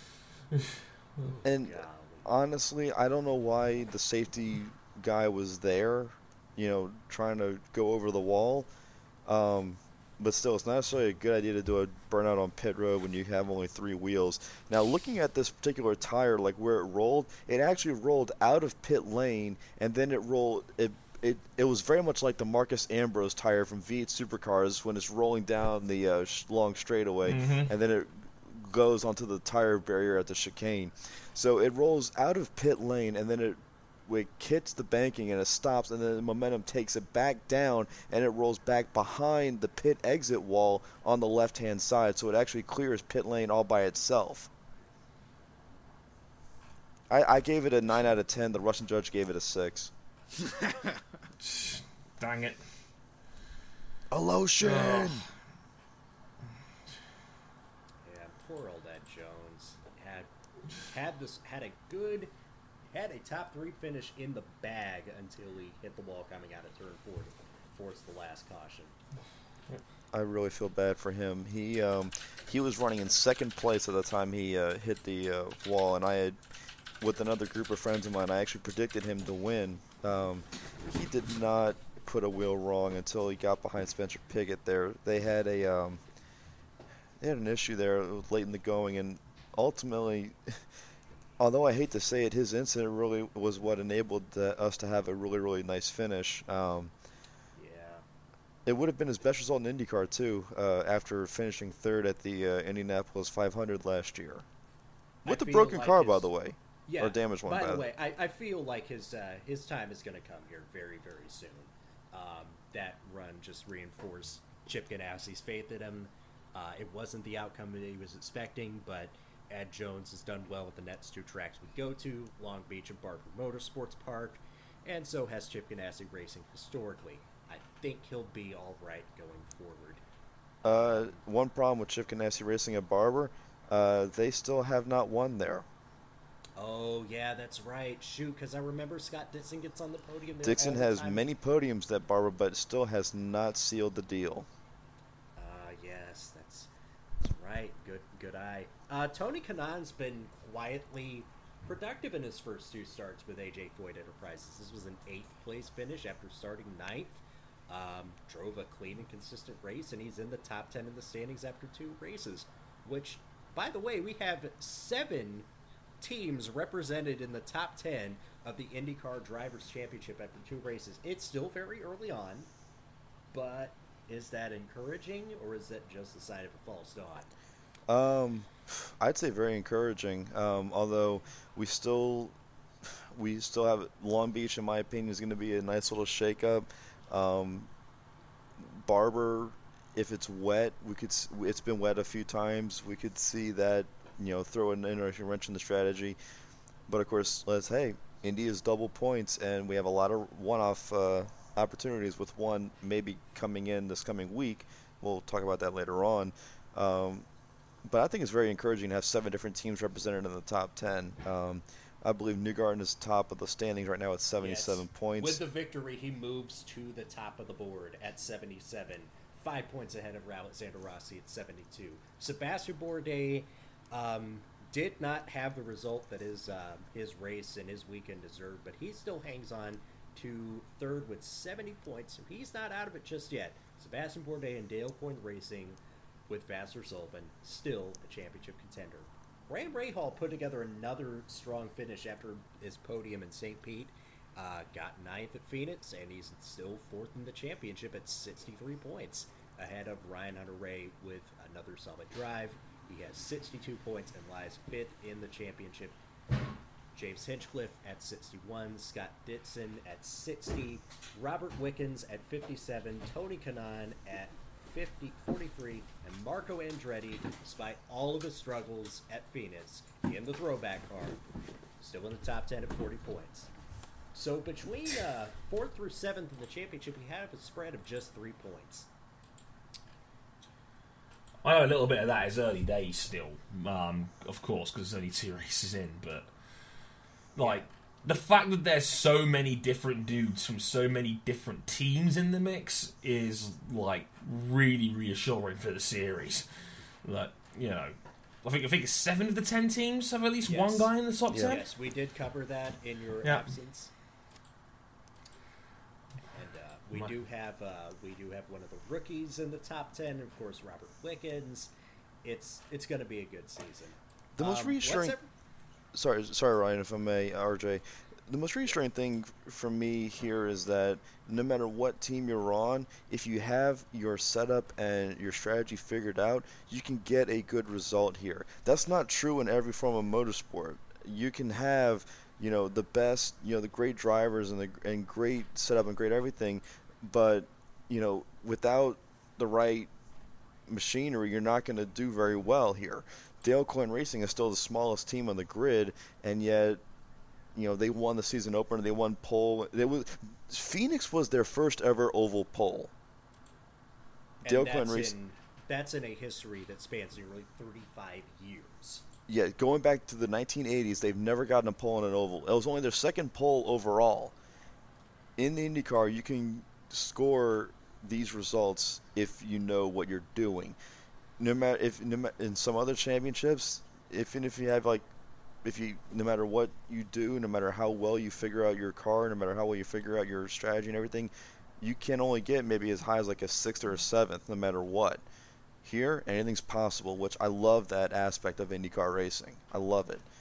And honestly, I don't know why the safety guy was there, trying to go over the wall. But still, it's not necessarily a good idea to do a burnout on pit road when you have only 3 wheels. Now, looking at this particular tire, like where it rolled, it actually rolled out of pit lane, and then it rolled. It was very much like the Marcus Ambrose tire from V8 Supercars when it's rolling down the long straightaway, and then it goes onto the tire barrier at the chicane. So it rolls out of pit lane, and then it hits the banking and it stops, and then the momentum takes it back down, and it rolls back behind the pit exit wall on the left-hand side, so it actually clears pit lane all by itself. I gave it a 9 out of 10. The Russian judge gave it a 6. Dang it. A lotion! Yeah, poor old Ed Jones had a top 3 finish in the bag until he hit the wall coming out of turn 4 to force the last caution. I really feel bad for him. He was running in second place at the time he hit the wall, and I had, with another group of friends of mine, I actually predicted him to win. He did not put a wheel wrong until he got behind Spencer Pigot there. They had an issue there late in the going, and ultimately, although I hate to say it, his incident really was what enabled us to have a really, really nice finish. It would have been his best result in IndyCar, too, after finishing third at the Indianapolis 500 last year. With a broken car, by the way. Yeah, or damaged one. By the way, I feel like his time is going to come here very, very soon. That run just reinforced Chip Ganassi's faith in him. It wasn't the outcome that he was expecting, but Ed Jones has done well with the next two tracks we go to, Long Beach and Barber Motorsports Park, and so has Chip Ganassi Racing historically. I think he'll be all right going forward. One problem with Chip Ganassi Racing at Barber, they still have not won there. Oh, yeah, that's right. Shoot, because I remember Scott Dixon gets on the podium there Dixon all the has time. many podiums at Barber, but still has not sealed the deal. Yes, that's right. Good eye. Tony Kanaan's been quietly productive in his first two starts with AJ Foyt Enterprises. This was an 8th place finish after starting 9th. Drove a clean and consistent race, and he's in the top 10 in the standings after 2 races, which, by the way, we have 7 teams represented in the top 10 of the IndyCar Drivers' Championship after 2 races. It's still very early on, but is that encouraging, or is that just a sign of a false dawn? I'd say very encouraging. Although we still have Long Beach, in my opinion, is going to be a nice little shakeup. Barber, if it's wet, it's been wet a few times. We could see that, throw an interesting wrench in the strategy. But of course, Indy is double points, and we have a lot of one-off opportunities with one maybe coming in this coming week. We'll talk about that later on. But I think it's very encouraging to have 7 different teams represented in the top 10. I believe Newgarden is top of the standings right now at 77 points. With the victory, he moves to the top of the board at 77, 5 points ahead of Alexander Rossi at 72. Sebastian Bourdais did not have the result that his race and his weekend deserved, but he still hangs on to 3rd with 70 points, so he's not out of it just yet. Sebastian Bourdais and Dale Coyne Racing with Vasser Sullivan, still a championship contender. Graham Rahal put together another strong finish after his podium in St. Pete. Got 9th at Phoenix, and he's still 4th in the championship at 63 points, ahead of Ryan Hunter-Reay with another solid drive. He has 62 points and lies 5th in the championship. James Hinchcliffe at 61, Scott Dixon at 60, Robert Wickens at 57, Tony Kanaan at 43, and Marco Andretti, despite all of his struggles at Phoenix in the throwback car, still in the top 10 at 40 points. So between 4th through 7th in the championship, we have a spread of just 3 points. I know a little bit of that is early days still, of course, because there's only 2 races in, but the fact that there's so many different dudes from so many different teams in the mix is really reassuring for the series. I think 7 of the 10 teams have at least one guy in the top 10. Yes, we did cover that in your absence. And we do have one of the rookies in the top 10, and of course Robert Wickens. It's going to be a good season. The most reassuring. Sorry, Ryan, if I may, RJ. The most reassuring thing for me here is that no matter what team you're on, if you have your setup and your strategy figured out, you can get a good result here. That's not true in every form of motorsport. You can have, the best, the great drivers and great setup and great everything, but, without the right machinery, you're not going to do very well here. Dale Coyne Racing is still the smallest team on the grid, and yet, they won the season opener. They won pole. Phoenix was their first ever oval pole. Dale Coyne Racing. That's in a history that spans nearly 35 years. Yeah, going back to the 1980s, they've never gotten a pole in an oval. It was only their second pole overall. In the IndyCar, you can score these results if you know what you're doing. No matter in some other championships, no matter what you do, no matter how well you figure out your car, no matter how well you figure out your strategy and everything, you can only get maybe as high as a 6th or a 7th, no matter what. Here, anything's possible, which I love that aspect of IndyCar racing. I love it.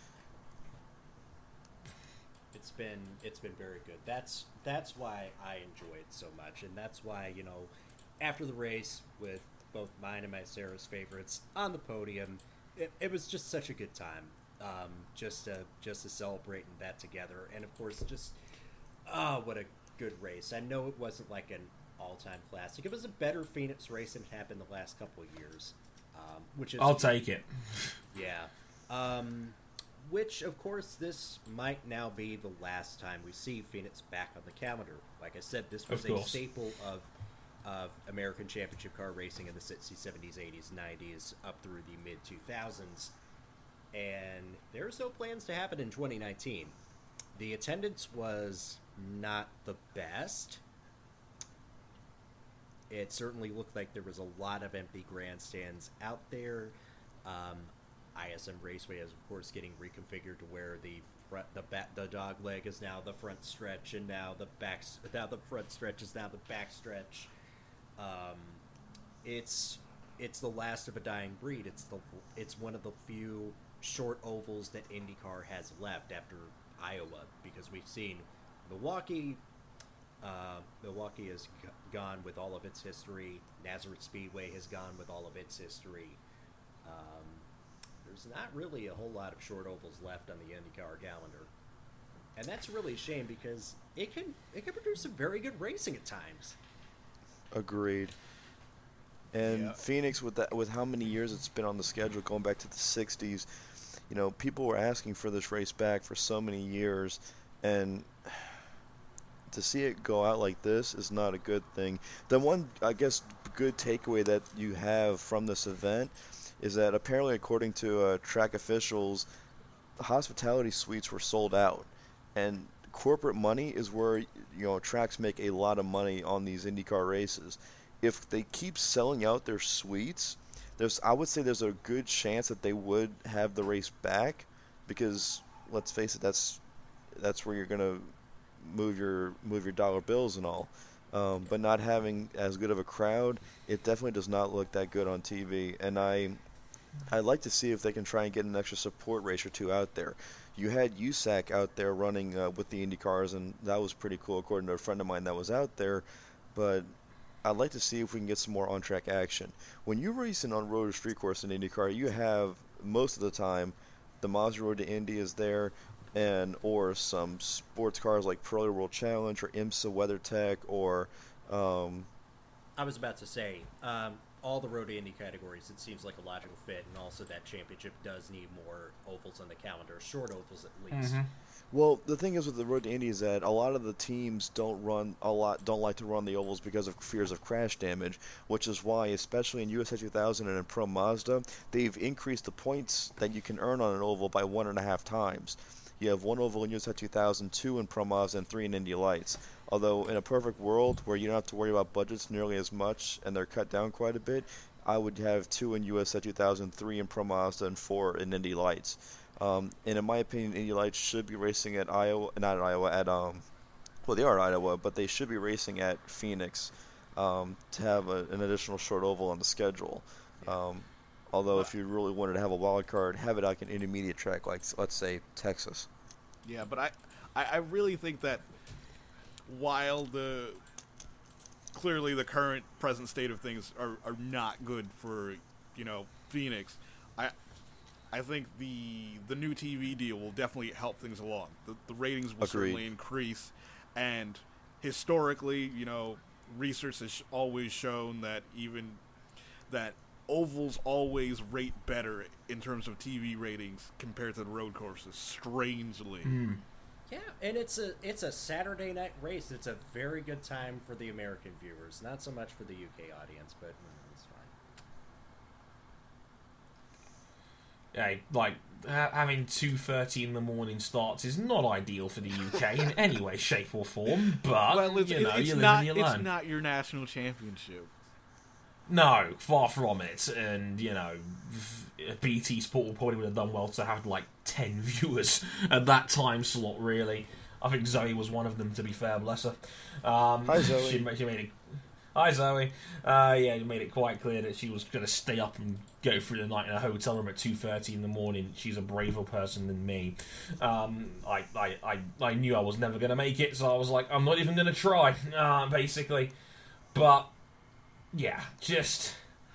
It's been very good. That's why I enjoy it so much, and that's why after the race with both mine and my Sarah's favorites on the podium, it was just such a good time. Just to celebrate that together, and of course, what a good race. I know it wasn't like an all-time classic. It was a better Phoenix race than happened the last couple of years, which is I'll take it. Yeah, Which, of course, this might now be the last time we see Phoenix back on the calendar. Like I said, this was a staple of American Championship car racing in the 60s, 70s, 80s, 90s, up through the mid-2000s. And there's no plans to happen in 2019. The attendance was not the best. It certainly looked like there was a lot of empty grandstands out there. ISM Raceway is, of course, getting reconfigured to where the dog leg is now the front stretch, and now the front stretch is now the back stretch. It's the last of a dying breed. It's one of the few short ovals that IndyCar has left after Iowa, because we've seen Milwaukee. Milwaukee has gone with all of its history. Nazareth Speedway has gone with all of its history. There's not really a whole lot of short ovals left on the IndyCar calendar, and that's really a shame because it can produce some very good racing at times. Agreed. And Phoenix, with how many years it's been on the schedule, going back to the 60s, people were asking for this race back for so many years, and to see it go out like this is not a good thing. The one, I guess, good takeaway that you have from this event is that apparently, according to track officials, the hospitality suites were sold out, and corporate money is where tracks make a lot of money on these IndyCar races. If they keep selling out their suites, I would say there's a good chance that they would have the race back, because let's face it, that's where you're gonna move your dollar bills and all. But not having as good of a crowd, it definitely does not look that good on TV. And I'd like to see if they can try and get an extra support race or two out there. You had USAC out there running with the Indy cars, and that was pretty cool, according to a friend of mine that was out there. But I'd like to see if we can get some more on-track action. When you're racing on road or street course in IndyCar, you have, most of the time, the Mazda Road to Indy is there, or some sports cars like Pirelli World Challenge or IMSA WeatherTech, or I was about to say, all the Road to Indy categories, it seems like a logical fit, and also that championship does need more ovals on the calendar, short ovals at least. Mm-hmm. Well, the thing is with the Road to Indy is that a lot of the teams don't like to run the ovals because of fears of crash damage, which is why, especially in USA 2000 and in Pro Mazda, they've increased the points that you can earn on an oval by 1.5 times. You have 1 oval in USA 2000, 2 in Pro Mazda, and 3 in Indy Lights. Although in a perfect world where you don't have to worry about budgets nearly as much and they're cut down quite a bit, I would have 2 in USA 2000, 3 in Pro Mazda, and 4 in Indy Lights. And in my opinion, Indy Lights should be racing at Iowa, not at Iowa, well, they are at Iowa, but they should be racing at Phoenix to have an additional short oval on the schedule. Although if you really wanted to have a wild card, have it like an intermediate track, like, let's say, Texas. Yeah, but I really think that while clearly the current present state of things are not good for, Phoenix, I think the new TV deal will definitely help things along. The ratings will certainly increase, and historically, research has always shown that that ovals always rate better in terms of TV ratings compared to the road courses, strangely. Mm. Yeah, and it's a Saturday night race. It's a very good time for the American viewers, not so much for the UK audience, but it's fine. Yeah, like having 2:30 in the morning starts is not ideal for the UK in any way, shape, or form. But it's you live not, and you learn. It's not your national championship. No, far from it. And BT Sport probably would have done well to have like 10 viewers at that time slot. Really, I think Zoe was one of them. To be fair, bless her. Hi, Zoe. She made it. Hi, Zoe. You made it quite clear that she was going to stay up and go through the night in a hotel room at 2:30 in the morning. She's a braver person than me. I knew I was never going to make it, so I was like, I'm not even going to try, basically. But yeah, just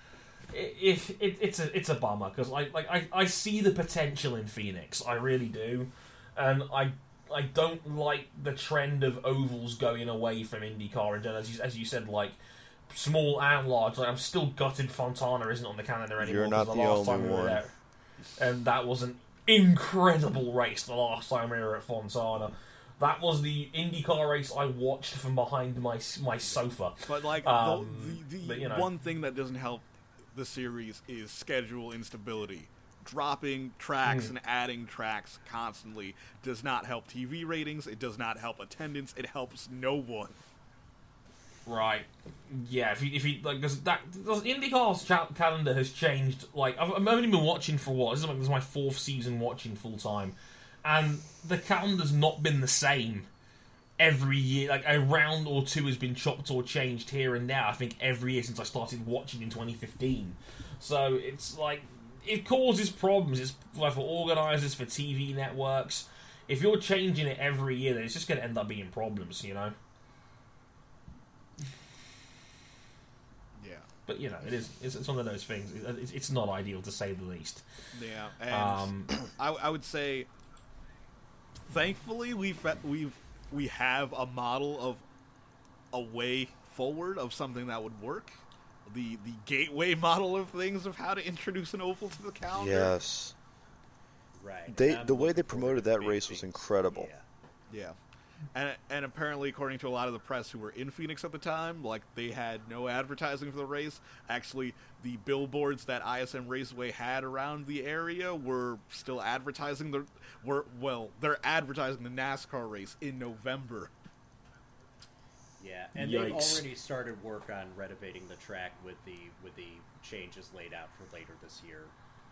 it's a bummer because I see the potential in Phoenix. I really do, and I don't like the trend of ovals going away from IndyCar, and as you said, like small and large. Like, I'm still gutted Fontana isn't on the calendar anymore. You're not the last only time we were one. there. and that was an incredible race the last time we were at Fontana. That was the IndyCar race I watched from behind my sofa. But like but, you know. one thing that doesn't help the series is schedule instability. Dropping tracks and adding tracks constantly does not help TV ratings. It does not help attendance. It helps no one. Right. Yeah. If you like, because IndyCar's calendar has changed. Like, I've only been watching for what? This is my 4th season watching full time, and the calendar's not been the same every year. Like, a round or two has been chopped or changed here and there. I think every year since I started watching in 2015. So it's like, it causes problems. It's like for organisers, for TV networks. If you're changing it every year, then it's just going to end up being problems, you know? Yeah. But, you know, it's one of those things. It's not ideal, to say the least. Yeah, and I would say, thankfully, we have a model of a way forward of something that would work. The gateway model of things of how to introduce an oval to the calendar. Yes. Right. The way they promoted that race was incredible. Yeah. And apparently, according to a lot of the press who were in Phoenix at the time, like, they had no advertising for the race. Actually, the billboards that ISM Raceway had around the area were still advertising they're advertising the NASCAR race in November. Yeah, and Yikes. they've already started work on renovating the track with the changes laid out for later this year.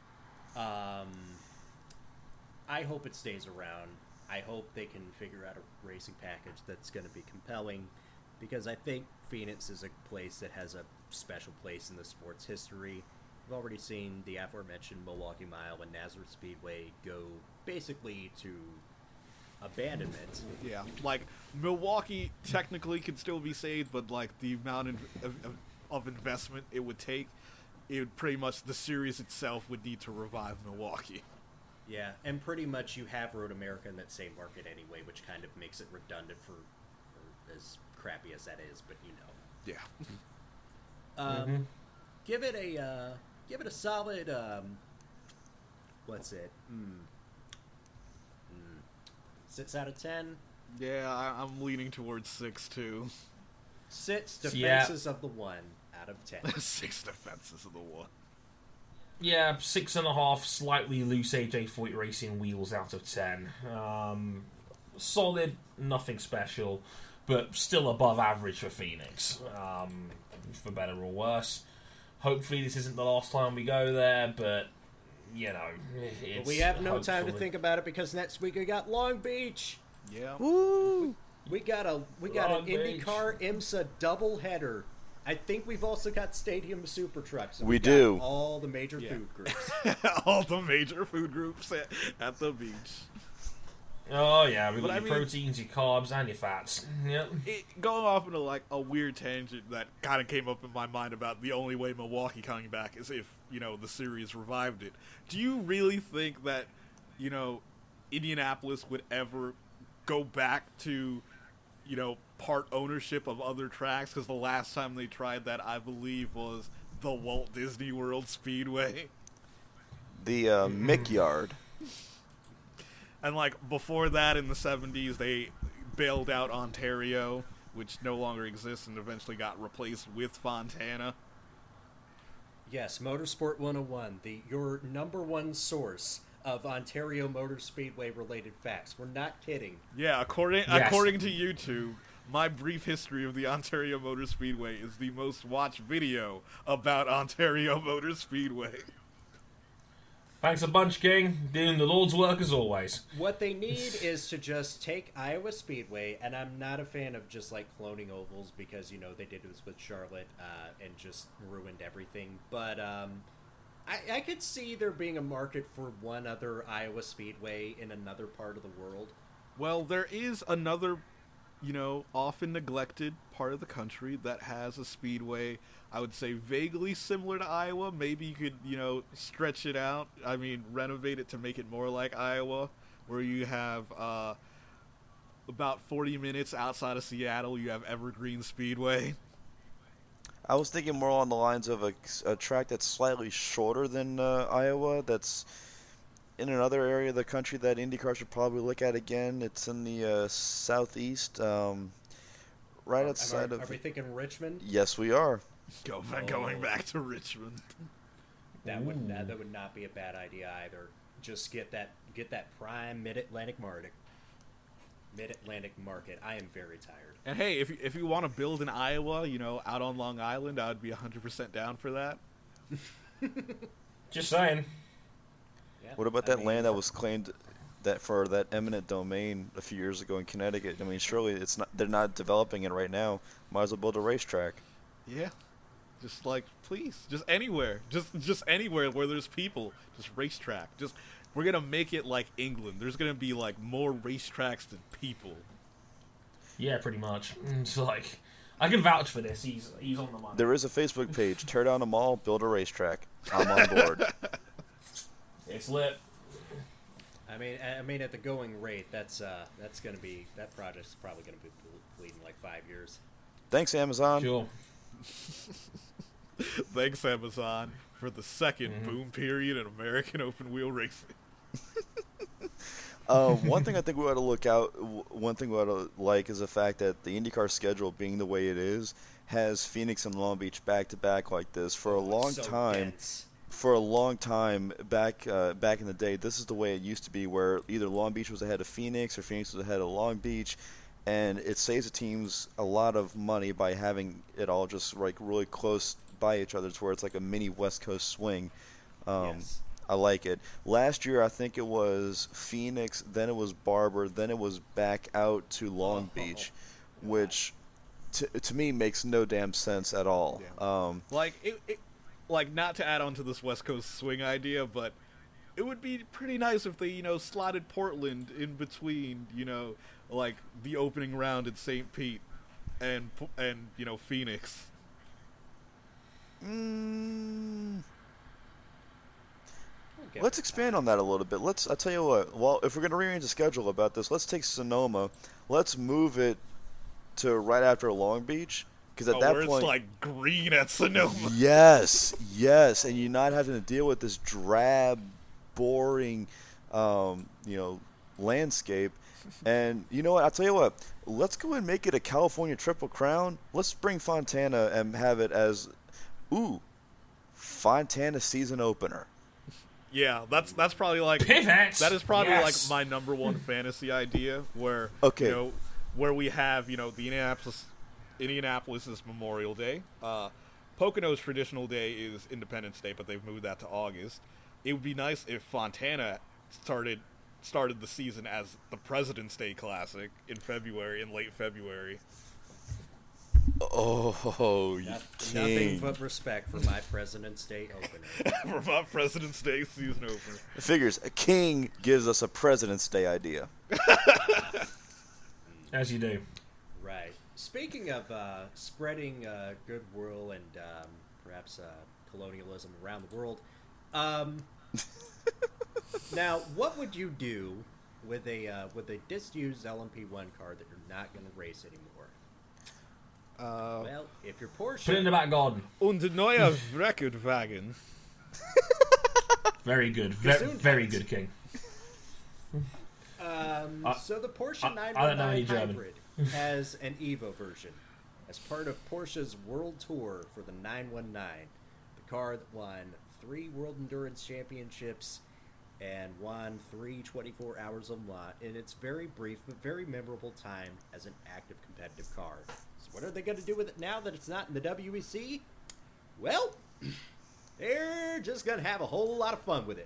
I hope it stays around. I hope they can figure out a racing package that's going to be compelling, because I think Phoenix is a place that has a special place in the sport's history. We've already seen the aforementioned Milwaukee Mile and Nazareth Speedway go basically to abandonment. Yeah, like, Milwaukee technically could still be saved, but, like, the amount of investment it would take, it would pretty much, the series itself would need to revive Milwaukee. Yeah, and pretty much you have Road America in that same market anyway, which kind of makes it redundant for as crappy as that is, but you know. Yeah. Give it a solid, what's it? 6 out of 10? Yeah, I'm leaning towards 6, too. 6 defenses of the 1 out of 10. 6 defenses of the 1. Yeah, 6.5 slightly loose AJ Foyt Racing wheels out of 10. Solid, nothing special, but still above average for Phoenix, for better or worse. Hopefully this isn't the last time we go there, but, you know, it's we have no time to hopefully think about it, because next week we got Long Beach. Yeah. Woo! We got an Long Beach. IndyCar IMSA doubleheader. I think we've also got Stadium Super Trucks. So We got do. all the major food groups. All the major food groups at the beach. Oh yeah, we've But got I your mean- proteins, your carbs, and your fats. Yep. Going off into, like, a weird tangent that kind of came up in my mind about the only way Milwaukee coming back is if, you know, the series revived it. Do you really think that, you know, Indianapolis would ever go back to, you know, part ownership of other tracks? Because the last time they tried that, I believe, was the Walt Disney World Speedway. The Mick Yard. And, like, before that, in the 70s, they bailed out Ontario, which no longer exists and eventually got replaced with Fontana. Yes, Motorsport 101, your number one source of Ontario Motor Speedway related facts. We're not kidding. Yeah, according Yes. to YouTube, my brief history of the Ontario Motor Speedway is the most watched video about Ontario Motor Speedway. Thanks a bunch, King. Doing the Lord's work as always. What they need is to just take Iowa Speedway, and I'm not a fan of just like cloning ovals, because, you know, they did this with Charlotte and just ruined everything. But I could see there being a market for one other Iowa Speedway in another part of the world. Well, there is another, you know, often neglected part of the country that has a speedway, I would say vaguely similar to Iowa. Maybe you could, you know, stretch it out. I mean, renovate it to make it more like Iowa, where you have about 40 minutes outside of Seattle, you have Evergreen Speedway. I was thinking more on the lines of a track that's slightly shorter than Iowa. That's in another area of the country that IndyCar should probably look at again. It's in the southeast, right outside of. Are we thinking Richmond? Yes, we are. Going back to Richmond. That would not be a bad idea either. Just get that prime Mid-Atlantic market. I am very tired. And hey, if you want to build in Iowa, out on Long Island, I would be 100% down for that. Just saying. Yeah, What about that land that was claimed for that eminent domain a few years ago in Connecticut? I mean, surely they're not developing it right now. Might as well build a racetrack. Yeah. Just please, just anywhere. Just anywhere where there's people. Just racetrack. We're going to make it like England. There's going to be more racetracks than people. Yeah, pretty much. It's I can vouch for this. He's on the money. There is a Facebook page. Tear down a mall, build a racetrack. I'm on board. It's lit. I mean, at the going rate, that project's probably gonna be completed in 5 years. Thanks, Amazon. Sure. Thanks, Amazon, for the second boom period in American open wheel racing. One thing I think we ought to look out. One thing we ought to like is the fact that the IndyCar schedule, being the way it is, has Phoenix and Long Beach back to back like this for a long time. Dense. For a long time back in the day, this is the way it used to be, where either Long Beach was ahead of Phoenix or Phoenix was ahead of Long Beach, and it saves the teams a lot of money by having it all just really close by each other, to where it's like a mini West Coast swing. Yes. I like it. Last year, I think it was Phoenix, then it was Barber, then it was back out to Long Beach, which to me makes no damn sense at all. Yeah. Not to add on to this West Coast swing idea, but it would be pretty nice if they, slotted Portland in between, the opening round at St. Pete and Phoenix. Let's expand on that a little bit. I'll tell you what. Well, if we're going to rearrange the schedule about this, let's take Sonoma. Let's move it to right after Long Beach, because at that point, it's green at Sonoma. Yes, and you're not having to deal with this drab, boring, landscape. And you know what? I'll tell you what. Let's go and make it a California Triple Crown. Let's bring Fontana and have it as, Fontana season opener. Yeah, that's probably Pivot! That is probably Yes! my number one fantasy idea, where where we have the Indianapolis is Memorial Day. Pocono's traditional day is Independence Day, but they've moved that to August. It would be nice if Fontana started the season as the President's Day Classic in late February. Oh, you Nothing king. but respect for my President's Day opener. For my President's Day season opener. It figures a king gives us a President's Day idea. As you do. Right. Speaking of spreading goodwill and perhaps colonialism around the world, now what would you do with a disused LMP1 car that you're not going to race anymore? Well, if you're Porsche, Put it in the back garden. Und neuer Rekordwagen. Very good. Very good, King. so the Porsche I don't know any 919 German. Hybrid has an Evo version as part of Porsche's World Tour for the 919. The car that won 3 World Endurance Championships and won 3 24 hours of Le Mans in its very brief but very memorable time as an active competitive car. So what are they going to do with it now that it's not in the WEC? Well, they're just going to have a whole lot of fun with it.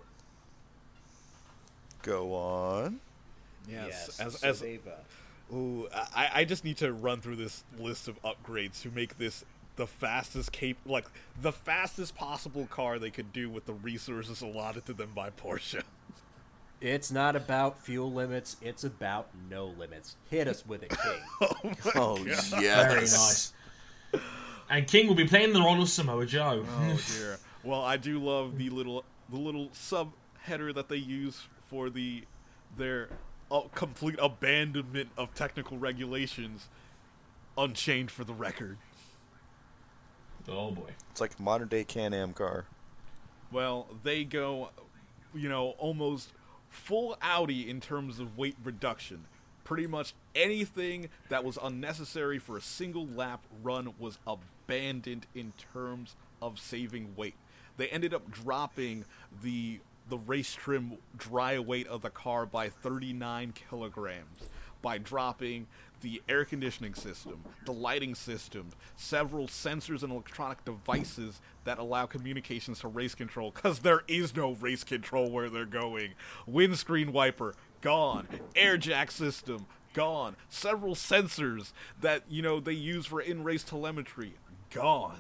Go on. Yes. So they've, I just need to run through this list of upgrades to make this the fastest the fastest possible car they could do with the resources allotted to them by Porsche. It's not about fuel limits, it's about no limits. Hit us with it, King. Oh, yes. Very nice. And King will be playing the role of Samoa Joe. Oh dear. Well, I do love the little sub header that they use for their complete abandonment of technical regulations. Unchained for the record. Oh boy. It's like modern day Can-Am car. Well, they go, almost full Audi in terms of weight reduction. Pretty much anything that was unnecessary for a single lap run was abandoned in terms of saving weight. They ended up dropping the race trim dry weight of the car by 39 kilograms, by dropping the air conditioning system, the lighting system, several sensors and electronic devices that allow communications to race control, because there is no race control where they're going. Windscreen wiper, gone. Air jack system, gone. Several sensors that, they use for in-race telemetry, gone.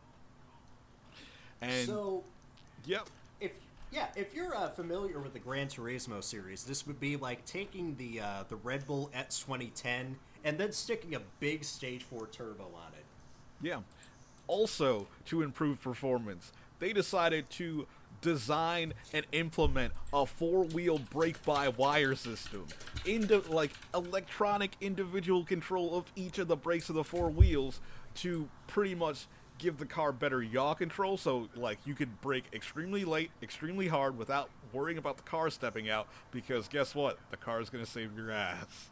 And, so, yep. If you're familiar with the Gran Turismo series, this would be like taking the Red Bull ETS 2010 and then sticking a big Stage 4 turbo on it. Yeah. Also, to improve performance, they decided to design and implement a four-wheel brake-by-wire system. Electronic individual control of each of the brakes of the four wheels to pretty much give the car better yaw control, so you could brake extremely late, extremely hard without worrying about the car stepping out, because guess what? The car is going to save your ass.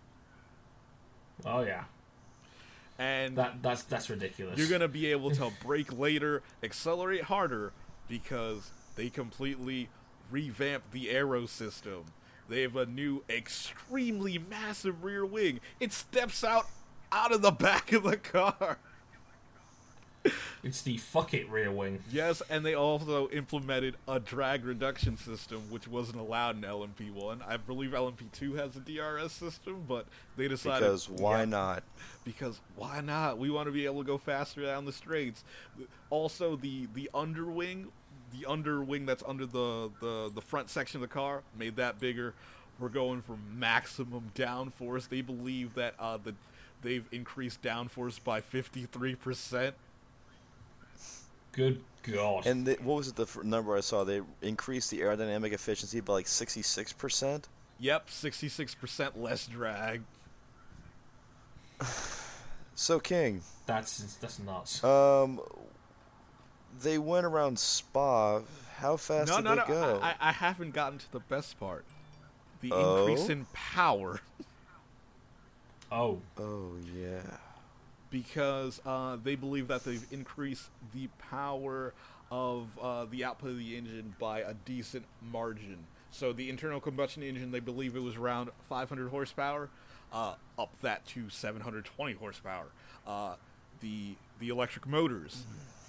Oh yeah. And that's ridiculous. You're going to be able to brake later, accelerate harder, because they completely revamped the aero system. They have a new extremely massive rear wing. It steps out of the back of the car. It's the fuck it rear wing. Yes, and they also implemented a drag reduction system, which wasn't allowed in LMP1. I believe LMP2 has a DRS system, but they decided... Because why not? Because why not? We want to be able to go faster down the straights. Also, the underwing that's under the front section of the car, made that bigger. We're going for maximum downforce. They believe that they've increased downforce by 53%. Good God. And what was it, the number I saw? They increased the aerodynamic efficiency by 66%? Yep, 66% less drag. So, King. That's nuts. They went around Spa. How fast did they go? I haven't gotten to the best part. The increase in power. Oh, yeah. Because they believe that they've increased the power of the output of the engine by a decent margin. So the internal combustion engine, they believe it was around 500 horsepower, up that to 720 horsepower. The electric motors,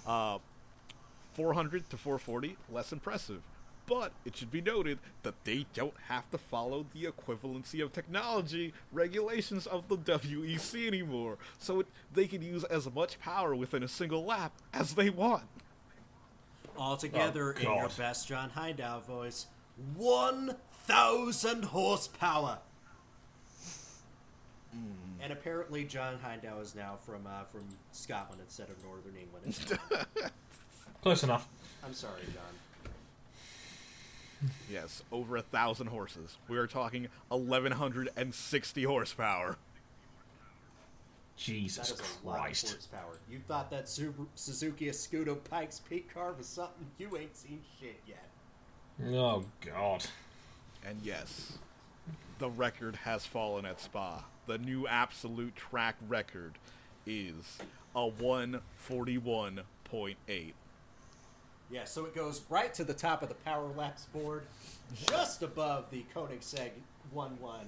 400 to 440, less impressive. But it should be noted that they don't have to follow the equivalency of technology regulations of the WEC anymore. So they can use as much power within a single lap as they want. Altogether, in your best John Hindau voice, 1,000 horsepower. And apparently John Hindau is now from Scotland instead of Northern England. Close enough. I'm sorry, John. Yes, over 1,000 horses. We are talking 1,160 horsepower. Jesus Christ. Horsepower. You thought that Suzuki Escudo Pikes Peak car was something? You ain't seen shit yet. Oh, God. And yes, the record has fallen at Spa. The new absolute track record is a 141.8. Yeah, so it goes right to the top of the Power Laps board, just above the Koenigsegg 1-1.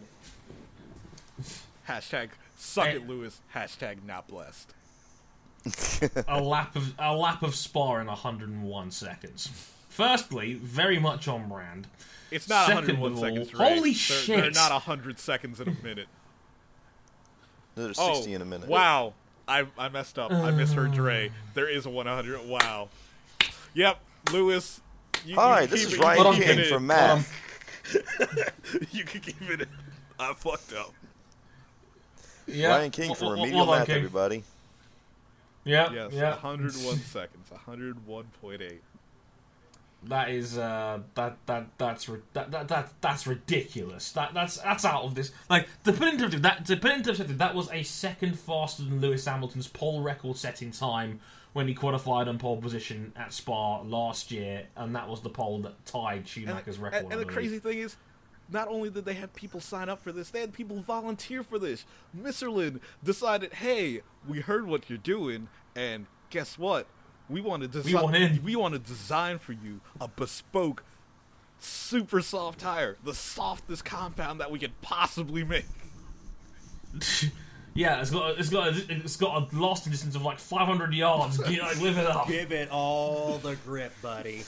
Hashtag suck it, Lewis. Hashtag not blessed. a lap of Spa in 101 seconds. Firstly, very much on brand. It's not 101 seconds. Holy shit! They're not 100 seconds in a minute. There's 60 in a minute. Wow. I messed up. I misheard Dre. There is a 100. Wow. Yep, Lewis. Hi, this is Ryan King from Matt. You can keep it in. I fucked up. Yeah. Ryan King from Remedial Math, everybody. Yeah. Yes, yeah. 101 seconds. 101.8. That is that's ridiculous. That's out of this. Like, to put into perspective, that was a second faster than Lewis Hamilton's pole record-setting time when he qualified on pole position at Spa last year, and that was the pole that tied Schumacher's record. And the crazy thing is, not only did they have people sign up for this, they had people volunteer for this. Michelin decided, hey, we heard what you're doing, and guess what? We want to design for you a bespoke, super soft tire, the softest compound that we could possibly make. Yeah, it's got a lasting distance of like 500 yards. Live it up. Give it all the grip, buddy.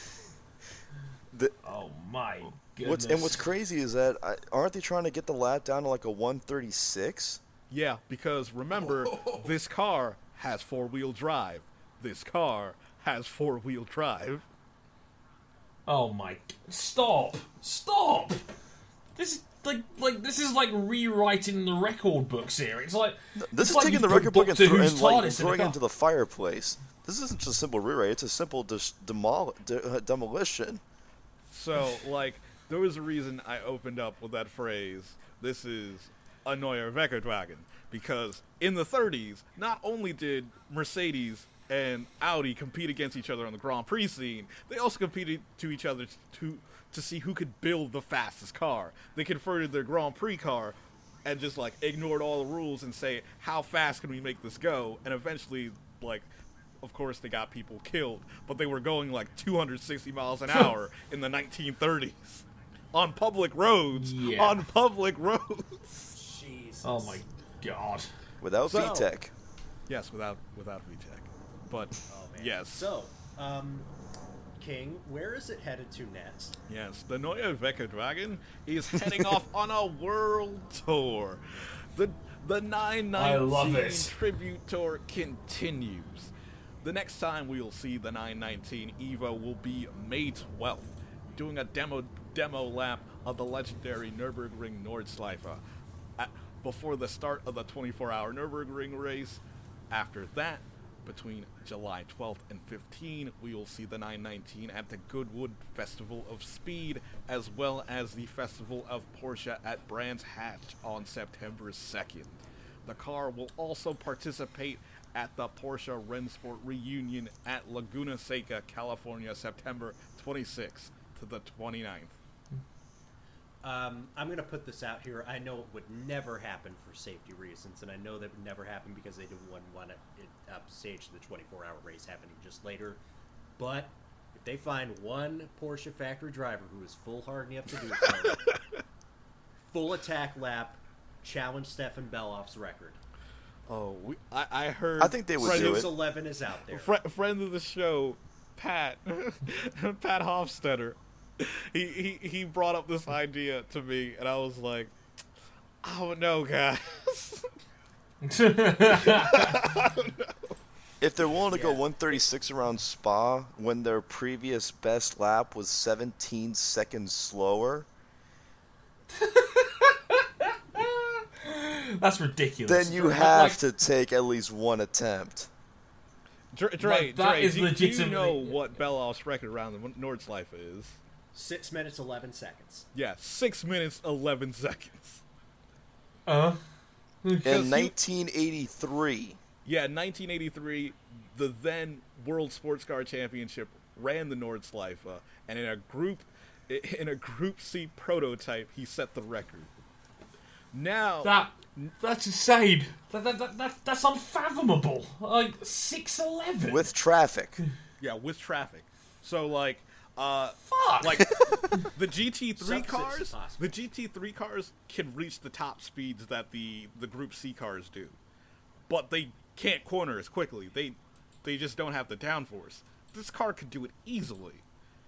Oh my goodness. What's crazy is that aren't they trying to get the lap down to like a 136? Yeah, because remember, this car has four-wheel drive. This car has four-wheel drive. Oh my! Stop! This is this is like rewriting the record books here. It's like This is like taking you've the record put book and Doctor Who's throwing TARDIS it in a into the fireplace. This isn't just a simple rewrite; it's a simple demolition. So, like, there was a reason I opened up with that phrase, this is a Neue Weckerwagen, because in the 30s, not only did Mercedes and Audi compete against each other on the Grand Prix scene, they also competed to each other to see who could build the fastest car. They converted their Grand Prix car and just, like, ignored all the rules and say, how fast can we make this go? And eventually, like, of course they got people killed, but they were going like 260 miles an hour in the 1930s on public roads. Yeah. On public roads. Jesus. Oh my god! Without So- VTEC. Yes, without VTEC. But Oh, man. yes. So, King, where is it headed to next? Yes, the Neue Weckerwagen is heading off on a world tour. The I love 919 it. tribute tour continues. The next time we'll see the 919 Evo will be May 12th, doing a demo lap of the legendary Nürburgring Nordschleife before the start of the 24-hour Nürburgring race. After that, between July 12th and 15th, we will see the 919 at the Goodwood Festival of Speed, as well as the Festival of Porsche at Brands Hatch on September 2nd. The car will also participate at the Porsche Rennsport Reunion at Laguna Seca, California, September 26th to the 29th. I'm going to put this out here. I know it would never happen for safety reasons, and I know that would never happen because they didn't want to stage the 24-hour race happening just later. But if they find one Porsche factory driver who is foolhardy enough to do so, full attack lap, challenge Stefan Beloff's record. Oh, I heard. I think they would do Windows it. 11 is out there. Friend of the show, Pat Hofstetter. He brought up this idea to me, and I was like, I don't know, guys. If they're willing to go 136 around Spa when their previous best lap was 17 seconds slower, That's ridiculous. then you have to take at least one attempt. Dre, that is do you know legitimately- what Beloff's record around the Nordschleife is? 6 minutes, 11 seconds. Yeah, 6 minutes, 11 seconds. In Because 1983, Yeah, in 1983, the then World Sports Car Championship ran the Nordschleife, and in a Group C prototype, he set the record. Now, That's insane. That's unfathomable. Like 6'11". with traffic. yeah, with traffic. So like, Fuck. like the GT3 Sub-6 cars, is possible. the GT3 cars can reach the top speeds that the Group C cars do, but they can't corner as quickly. They just don't have the downforce. This car could do it easily.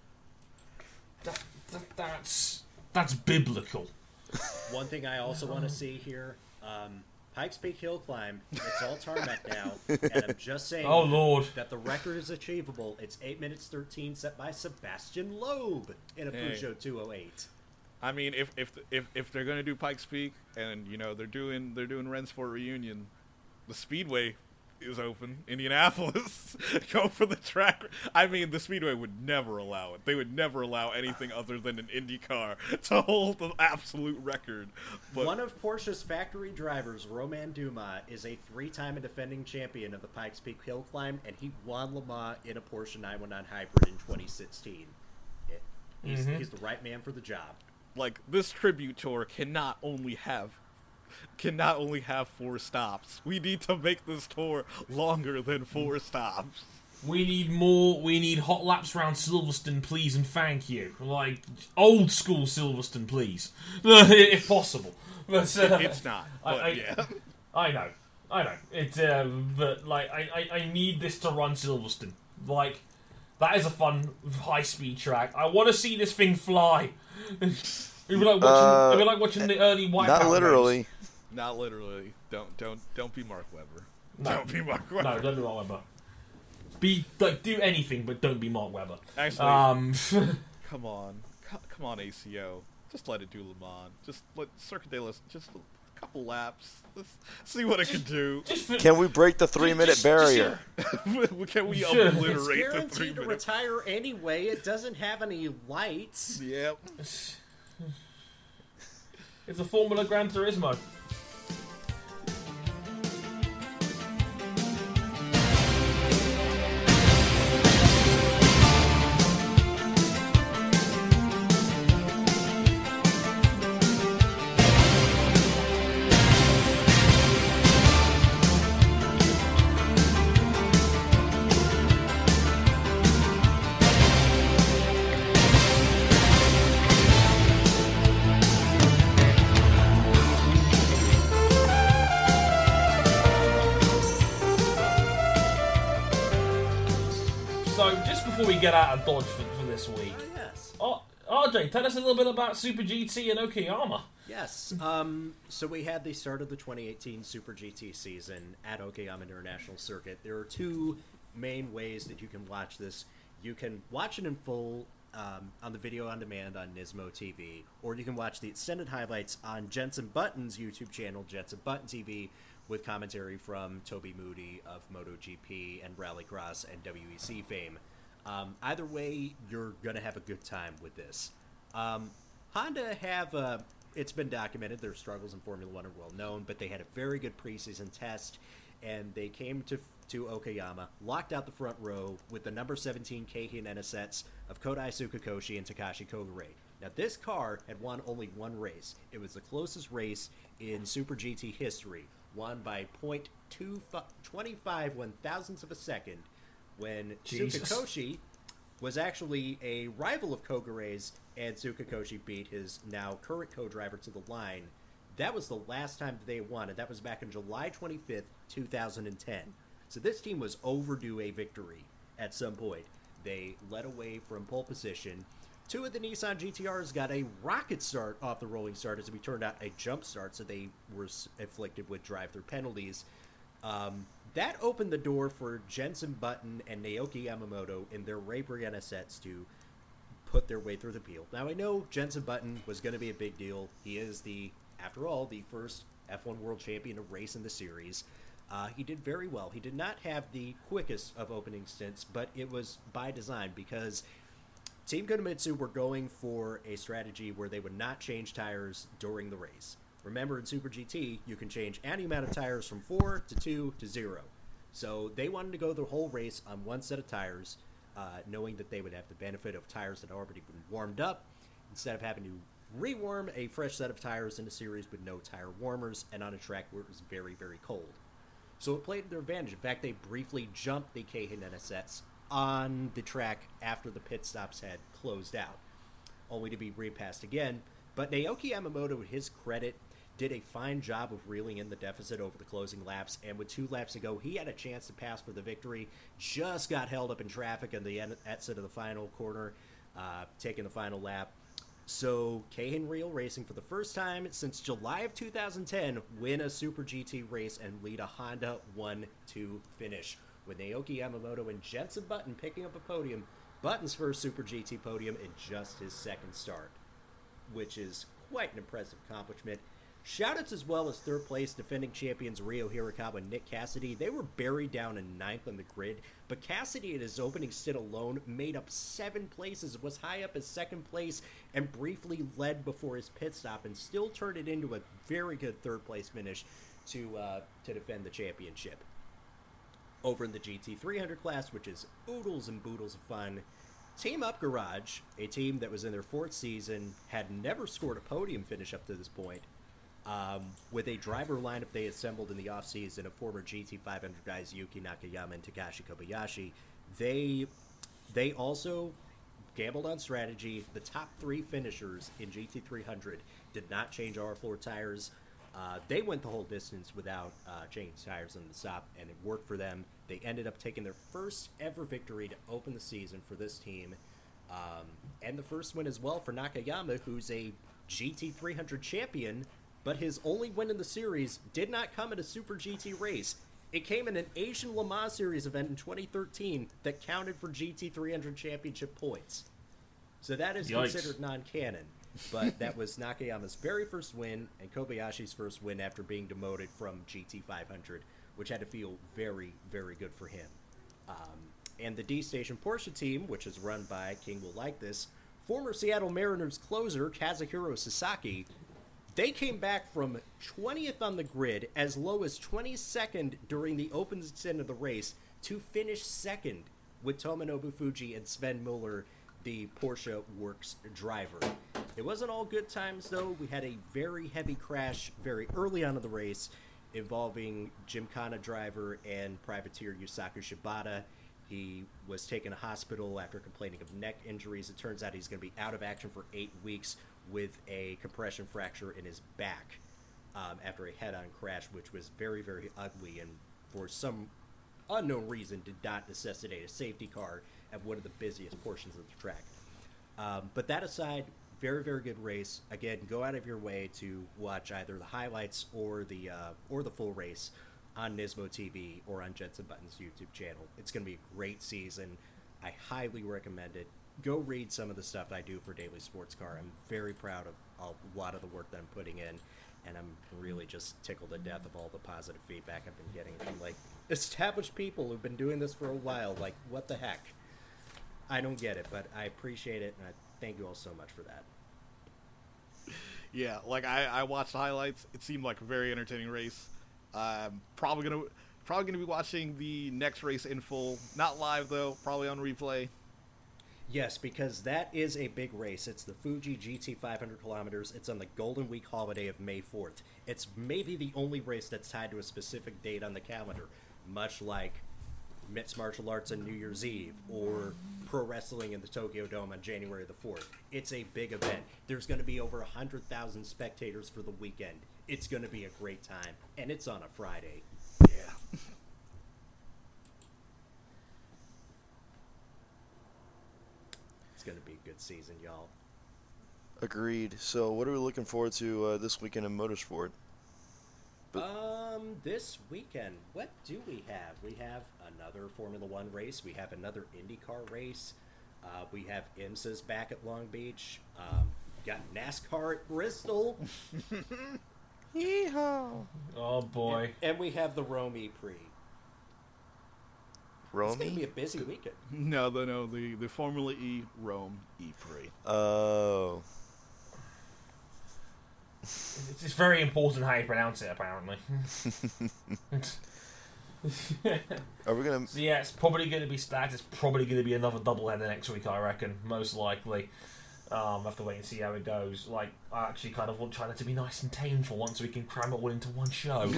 That's biblical. One thing I also want to see here, Pikes Peak Hill Climb, it's all tarmac now, and I'm just saying Oh Lord. that the record is achievable. It's 8 minutes 13 set by Sebastian Loeb in a Hey. Peugeot 208. I mean, if they're gonna do Pikes Peak, and you know they're doing Rennsport Reunion, the Speedway is open. Indianapolis, go for the track. I mean, the Speedway would never allow it. They would never allow anything other than an Indy car to hold the absolute record. But One of Porsche's factory drivers, Romain Dumas, is a 3-time and defending champion of the Pikes Peak Hill Climb, and he won Le Mans in a Porsche 919 Hybrid in 2016. He's the right man for the job. like this tribute tour cannot only have 4 stops. We need to make this tour longer than 4 stops. We need more. We need hot laps around Silverstone, please, and thank you. Like old school Silverstone, please, if possible. But, It's not. But yeah. I know. It's but like I need this to run Silverstone. Like that is a fun high speed track. I want to see this thing fly. It'd be like watching the early Wipeout. Not literally. Games. Not literally. Don't be Mark Webber. No. Don't be Mark Webber. No, don't be Mark Webber. Do anything, but don't be Mark Webber. Actually, come on, ACO. Just let it do Le Mans. Just let Circuit de Les. Just a couple laps. Let's see what it can do. Can we break the 3-minute barrier? Can we Sure. obliterate It's the guaranteed 3 to minutes? retire anyway. It doesn't have any lights. Yep. It's a Formula Gran Turismo. So, just before we get out of Dodge for this week, Oh, yes. RJ, tell us a little bit about Super GT and Okayama. Yes. So we had the start of the 2018 Super GT season at Okayama International Circuit. There are 2 main ways that you can watch this. You can watch it in full on the video on demand on Nismo TV, or you can watch the extended highlights on Jensen Button's YouTube channel, Jensen Button TV, with commentary from Toby Moody of MotoGP and Rallycross and WEC fame. Either way, you're going to have a good time with this. Honda have, it's been documented, their struggles in Formula One are well known, but they had a very good preseason test, and they came to Okayama, locked out the front row with the number 17 Keihin NSX of Kodai Tsukakoshi and Takashi Kogure. Now, this car had won only 1 race. It was the closest race in Super GT history, won by 0.25 one-thousandths of a second, when Jesus. Tsukakoshi was actually a rival of Kogure's, and Tsukakoshi beat his now current co-driver to the line. That was the last time they won, and that was back on July 25th, 2010. So this team was overdue a victory at some point. They led away from pole position. 2 of the Nissan GTRs got a rocket start off the rolling start, as it turned out a jump start, so they were afflicted with drive-through penalties. That opened the door for Jensen Button and Naoki Yamamoto in their Raybury NSX to put their way through the field. Now, I know Jensen Button was going to be a big deal. He is, after all, the first F1 World Champion to race in the series. He did very well. He did not have the quickest of opening stints, but it was by design, because Team Konomitsu were going for a strategy where they would not change tires during the race. Remember, in Super GT, you can change any amount of tires from 4 to 2 to 0. So they wanted to go the whole race on 1 set of tires, knowing that they would have the benefit of tires that had already been warmed up, instead of having to rewarm a fresh set of tires in a series with no tire warmers and on a track where it was very, very cold. So it played to their advantage. In fact, they briefly jumped the Keihin NSX on the track after the pit stops had closed out, only to be repassed again. But Naoki Yamamoto, to his credit, did a fine job of reeling in the deficit over the closing laps, and with 2 laps to go, he had a chance to pass for the victory, just got held up in traffic in the exit of the final corner, taking the final lap. So Keihin Real Racing, for the first time since July of 2010, win a Super GT race and lead a Honda 1-2 finish, with Naoki Yamamoto and Jensen Button picking up a podium, Button's first Super GT podium in just his 2nd start, which is quite an impressive accomplishment. Shoutouts as well as 3rd place defending champions Ryo Hirakawa and Nick Cassidy. They were buried down in 9th on the grid, but Cassidy in his opening stint alone made up 7 places, was high up as 2nd place, and briefly led before his pit stop, and still turned it into a very good 3rd place finish to defend the championship. Over in the GT300 class, which is oodles and boodles of fun, Team Up Garage, a team that was in their 4th season, had never scored a podium finish up to this point. With a driver lineup they assembled in the offseason of former GT500 guys Yuki Nakayama and Takashi Kobayashi, they also gambled on strategy. The top 3 finishers in GT300 did not change R-Floor tires. They went the whole distance without changing tires on the stop, and it worked for them. They ended up taking their first ever victory to open the season for this team, and the first win as well for Nakayama, who's a GT300 champion, but his only win in the series did not come in a Super GT race. It came in an Asian Le Mans Series event in 2013 that counted for GT300 championship points. So that is considered non-canon. But that was Nakayama's very first win and Kobayashi's first win after being demoted from GT500, which had to feel very, very good for him. And the D-Station Porsche team, which is run by, King will like this, former Seattle Mariners closer Kazuhiro Sasaki, they came back from 20th on the grid, as low as 22nd during the open stint of the race, to finish 2nd with Tomonobu Fuji and Sven Muller, the Porsche Works driver. It wasn't all good times, though. We had a very heavy crash very early on in the race involving Gymkhana driver and privateer Yusaku Shibata. He was taken to hospital after complaining of neck injuries. It turns out he's going to be out of action for 8 weeks with a compression fracture in his back after a head-on crash, which was very, very ugly and for some unknown reason did not necessitate a safety car at one of the busiest portions of the track. But that aside, very, very good race. Again, go out of your way to watch either the highlights or the full race on Nismo TV or on Jensen Button's YouTube channel. It's going to be a great season. I highly recommend it. Go read some of the stuff I do for Daily Sports Car. I'm very proud of a lot of the work that I'm putting in, and I'm really just tickled to death of all the positive feedback I've been getting from, like, established people who've been doing this for a while. Like, what the heck? I don't get it, but I appreciate it, and I thank you all so much for that. Yeah, like I watched the highlights. It seemed like a very entertaining race. Probably gonna be watching the next race in full. Not live though, probably on replay. Yes, because that is a big race. It's the Fuji GT 500 kilometers. It's on the Golden Week holiday of May 4th. It's maybe the only race that's tied to a specific date on the calendar, much like mixed martial arts on New Year's Eve or pro wrestling in the Tokyo Dome on January the 4th. It's a big event. There's going to be over 100,000 spectators for the weekend. It's going to be a great time, and it's on a Friday. Yeah. It's going to be a good season, y'all. Agreed. So what are we looking forward to this weekend in motorsport? This weekend, what do we have? We have another Formula One race. We have another IndyCar race. We have IMSA's back at Long Beach. Got NASCAR at Bristol. Yeehaw! Oh boy! And we have the Rome E-Prix. Rome? It's going to be a busy weekend. The Formula E Rome E-Prix. Oh. It's very important how you pronounce it, apparently. Are we gonna? So yeah, it's probably going to be stacked. It's probably going to be another doubleheader next week, I reckon. Most likely. I have to wait and see how it goes. Like, I actually kind of want China to be nice and tame for once, so we can cram it all into one show.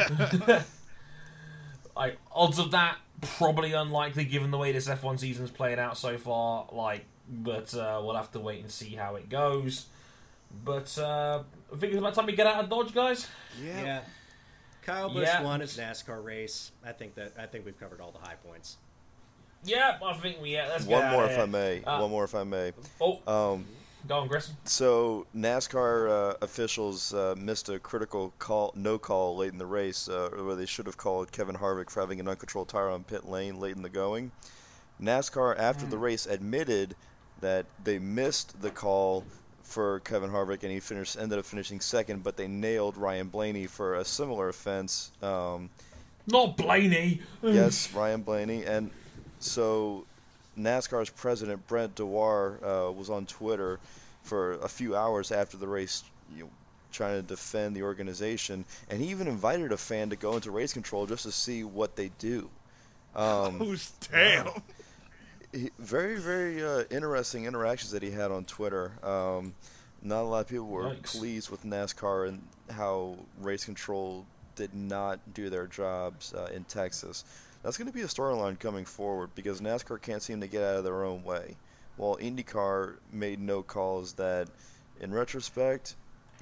Odds of that probably unlikely, given the way this F1 season's played out so far. But we'll have to wait and see how it goes. But I think it's about time we get out of Dodge, guys. Yeah. Kyle Busch won his NASCAR race. I think we've covered all the high points. Yeah, I think let's get One out more of if here. I may. One more if I may. Oh, go on, Chris. So NASCAR officials missed a critical no call late in the race, where they should have called Kevin Harvick for having an uncontrolled tire on pit lane late in the going. NASCAR, after the race, admitted that they missed the call for Kevin Harvick, and he ended up finishing second, but they nailed Ryan Blaney for a similar offense. Not Blaney. Yes, Ryan Blaney. And so NASCAR's president, Brent Dewar, was on Twitter for a few hours after the race, trying to defend the organization, and he even invited a fan to go into race control just to see what they do. Who's damn? very, very interesting interactions that he had on Twitter. Not a lot of people were pleased with NASCAR and how race control did not do their jobs in Texas. That's going to be a storyline coming forward because NASCAR can't seem to get out of their own way, while IndyCar made no calls that, in retrospect,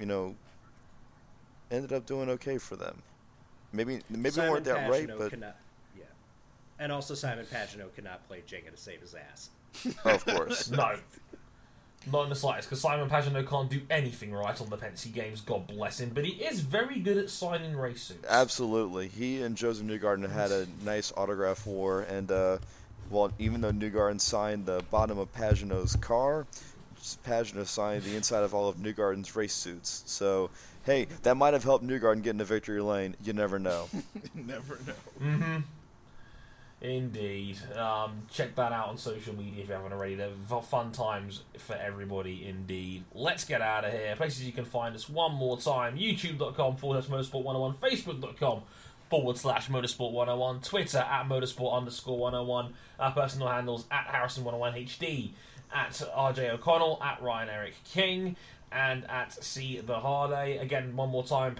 ended up doing okay for them. Maybe they weren't that right, but and also Simon Pagenaud cannot play Jenga to save his ass. Of course, no. Not in the slightest, because Simon Pagenaud can't do anything right on the Penske games, God bless him, but he is very good at signing race suits. Absolutely. He and Joseph Newgarden had a nice autograph war, and even though Newgarden signed the bottom of Pagenaud's car, Pagenaud signed the inside of all of Newgarden's race suits. So, hey, that might have helped Newgarden get into victory lane. You never know. Never know. Mm-hmm. Indeed. Check that out on social media if you haven't already. They're fun times for everybody, indeed. Let's get out of here. Places you can find us one more time. YouTube.com/Motorsport101. Facebook.com/Motorsport101. Twitter @Motorsport_101. Our personal handles @Harrison101HD, @RJ O'Connell, @Ryan Eric King, and @CTheHarday. Again, one more time,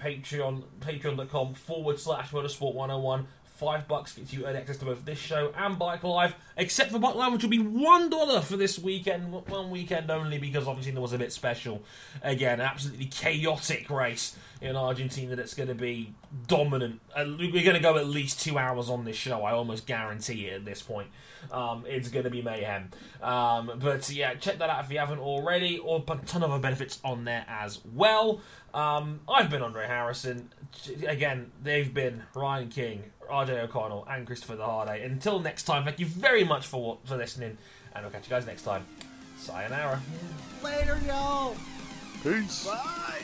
patreon.com/Motorsport101. $5 gets you early access to both this show and Bike Live, except for Bike Live, which will be $1 for this weekend, one weekend only, because obviously there was a bit special. Again, absolutely chaotic race in Argentina that's going to be dominant. We're going to go at least 2 hours on this show, I almost guarantee it at this point. It's going to be mayhem. But yeah, check that out if you haven't already, or a ton of other benefits on there as well. I've been Andre Harrison. Again, they've been Ryan King, RJ O'Connell, and Christopher DeHarday. Until next time, thank you very much for listening, and we'll catch you guys next time. Sayonara. Later, y'all. Peace. Bye.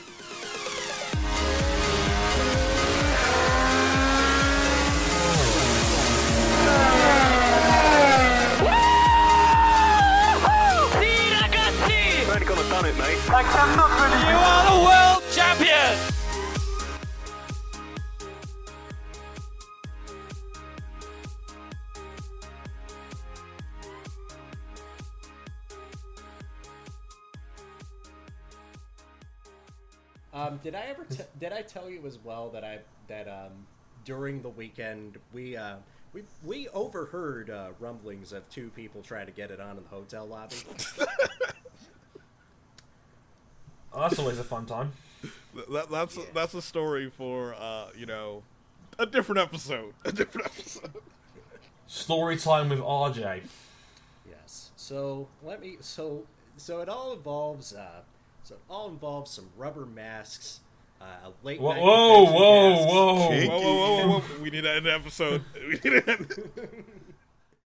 Like I'm not ready. You are the world champion! Did I tell you as well that during the weekend we overheard rumblings of two people trying to get it on in the hotel lobby? Oh, that's always a fun time. That's a story for a different episode. Story time with RJ. Yes. So it all involves some rubber masks, a late night. Whoa! We need to end the episode. We need to end.